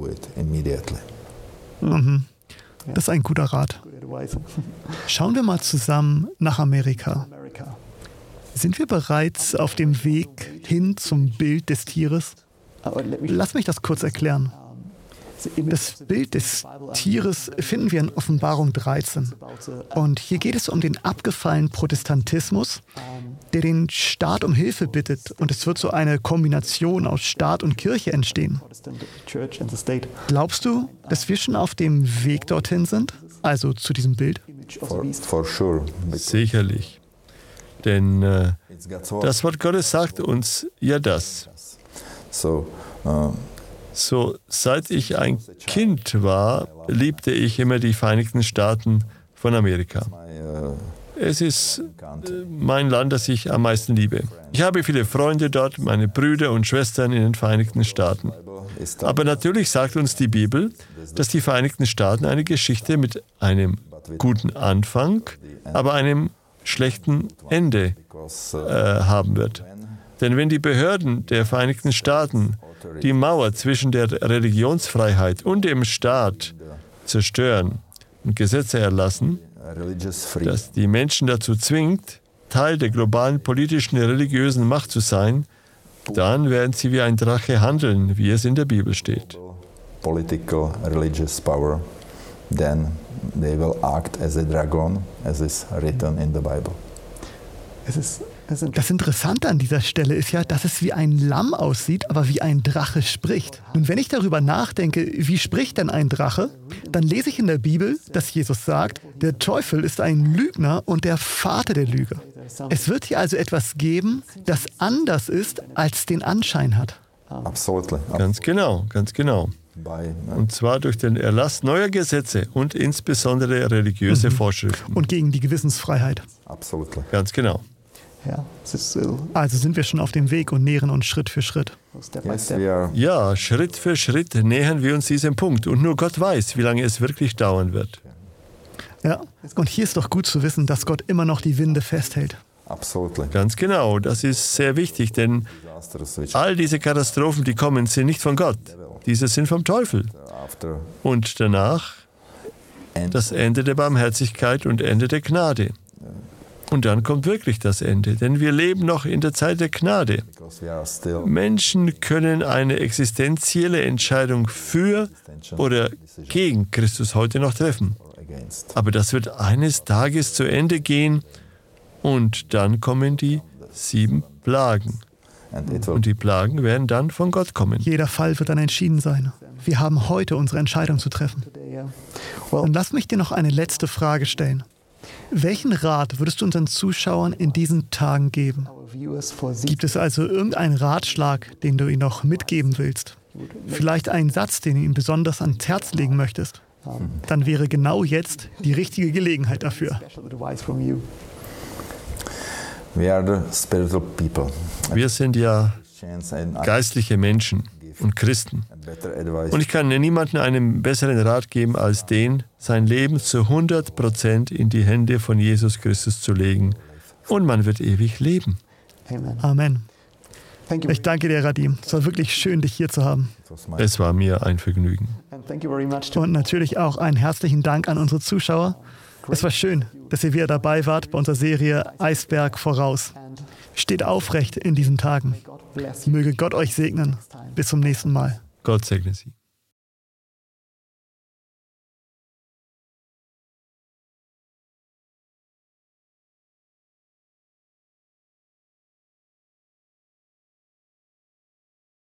Das ist ein guter Rat. Schauen wir mal zusammen nach Amerika. Sind wir bereits auf dem Weg hin zum Bild des Tieres? Lass mich das kurz erklären. Das Bild des Tieres finden wir in Offenbarung 13. Und hier geht es um den abgefallenen Protestantismus, der den Staat um Hilfe bittet. Und es wird so eine Kombination aus Staat und Kirche entstehen. Glaubst du, dass wir schon auf dem Weg dorthin sind? Also zu diesem Bild? For sure. Sicherlich. Denn das Wort Gottes sagt uns ja das. So, seit ich ein Kind war, liebte ich immer die Vereinigten Staaten von Amerika. Es ist mein Land, das ich am meisten liebe. Ich habe viele Freunde dort, meine Brüder und Schwestern in den Vereinigten Staaten. Aber natürlich sagt uns die Bibel, dass die Vereinigten Staaten eine Geschichte mit einem guten Anfang, aber einem schlechten Ende haben wird. Denn wenn die Behörden der Vereinigten Staaten die Mauer zwischen der Religionsfreiheit und dem Staat zerstören und Gesetze erlassen, das die Menschen dazu zwingt, Teil der globalen politischen und religiösen Macht zu sein, dann werden sie wie ein Drache handeln, wie es in der Bibel steht. Political, religious power, then they will act as a dragon, as is written in the Bible. Das Interessante an dieser Stelle ist ja, dass es wie ein Lamm aussieht, aber wie ein Drache spricht. Nun, wenn ich darüber nachdenke, wie spricht denn ein Drache, dann lese ich in der Bibel, dass Jesus sagt, der Teufel ist ein Lügner und der Vater der Lüge. Es wird hier also etwas geben, das anders ist, als den Anschein hat. Absolutely. Ganz genau, ganz genau. Und zwar durch den Erlass neuer Gesetze und insbesondere religiöse Vorschriften. Und gegen die Gewissensfreiheit. Absolutely. Ganz genau. Also sind wir schon auf dem Weg und nähern uns Schritt für Schritt. Yes, we are. Ja, Schritt für Schritt nähern wir uns diesem Punkt. Und nur Gott weiß, wie lange es wirklich dauern wird. Ja, und hier ist doch gut zu wissen, dass Gott immer noch die Winde festhält. Absolutely. Ganz genau, das ist sehr wichtig, denn all diese Katastrophen, die kommen, sind nicht von Gott. Diese sind vom Teufel. Und danach das Ende der Barmherzigkeit und Ende der Gnade. Und dann kommt wirklich das Ende, denn wir leben noch in der Zeit der Gnade. Menschen können eine existenzielle Entscheidung für oder gegen Christus heute noch treffen. Aber das wird eines Tages zu Ende gehen und dann kommen die 7 Plagen. Und die Plagen werden dann von Gott kommen. Jeder Fall wird dann entschieden sein. Wir haben heute unsere Entscheidung zu treffen. Und lass mich dir noch eine letzte Frage stellen. Welchen Rat würdest du unseren Zuschauern in diesen Tagen geben? Gibt es also irgendeinen Ratschlag, den du ihnen noch mitgeben willst? Vielleicht einen Satz, den du ihnen besonders ans Herz legen möchtest? Dann wäre genau jetzt die richtige Gelegenheit dafür. Wir sind ja geistliche Menschen und Christen. Und ich kann niemandem einen besseren Rat geben, als den, sein Leben zu 100% in die Hände von Jesus Christus zu legen. Und man wird ewig leben. Amen. Ich danke dir, Radim. Es war wirklich schön, dich hier zu haben. Es war mir ein Vergnügen. Und natürlich auch einen herzlichen Dank an unsere Zuschauer. Es war schön, dass ihr wieder dabei wart bei unserer Serie Eisberg voraus. Steht aufrecht in diesen Tagen. Möge Gott euch segnen. Bis zum nächsten Mal. Gott segne Sie.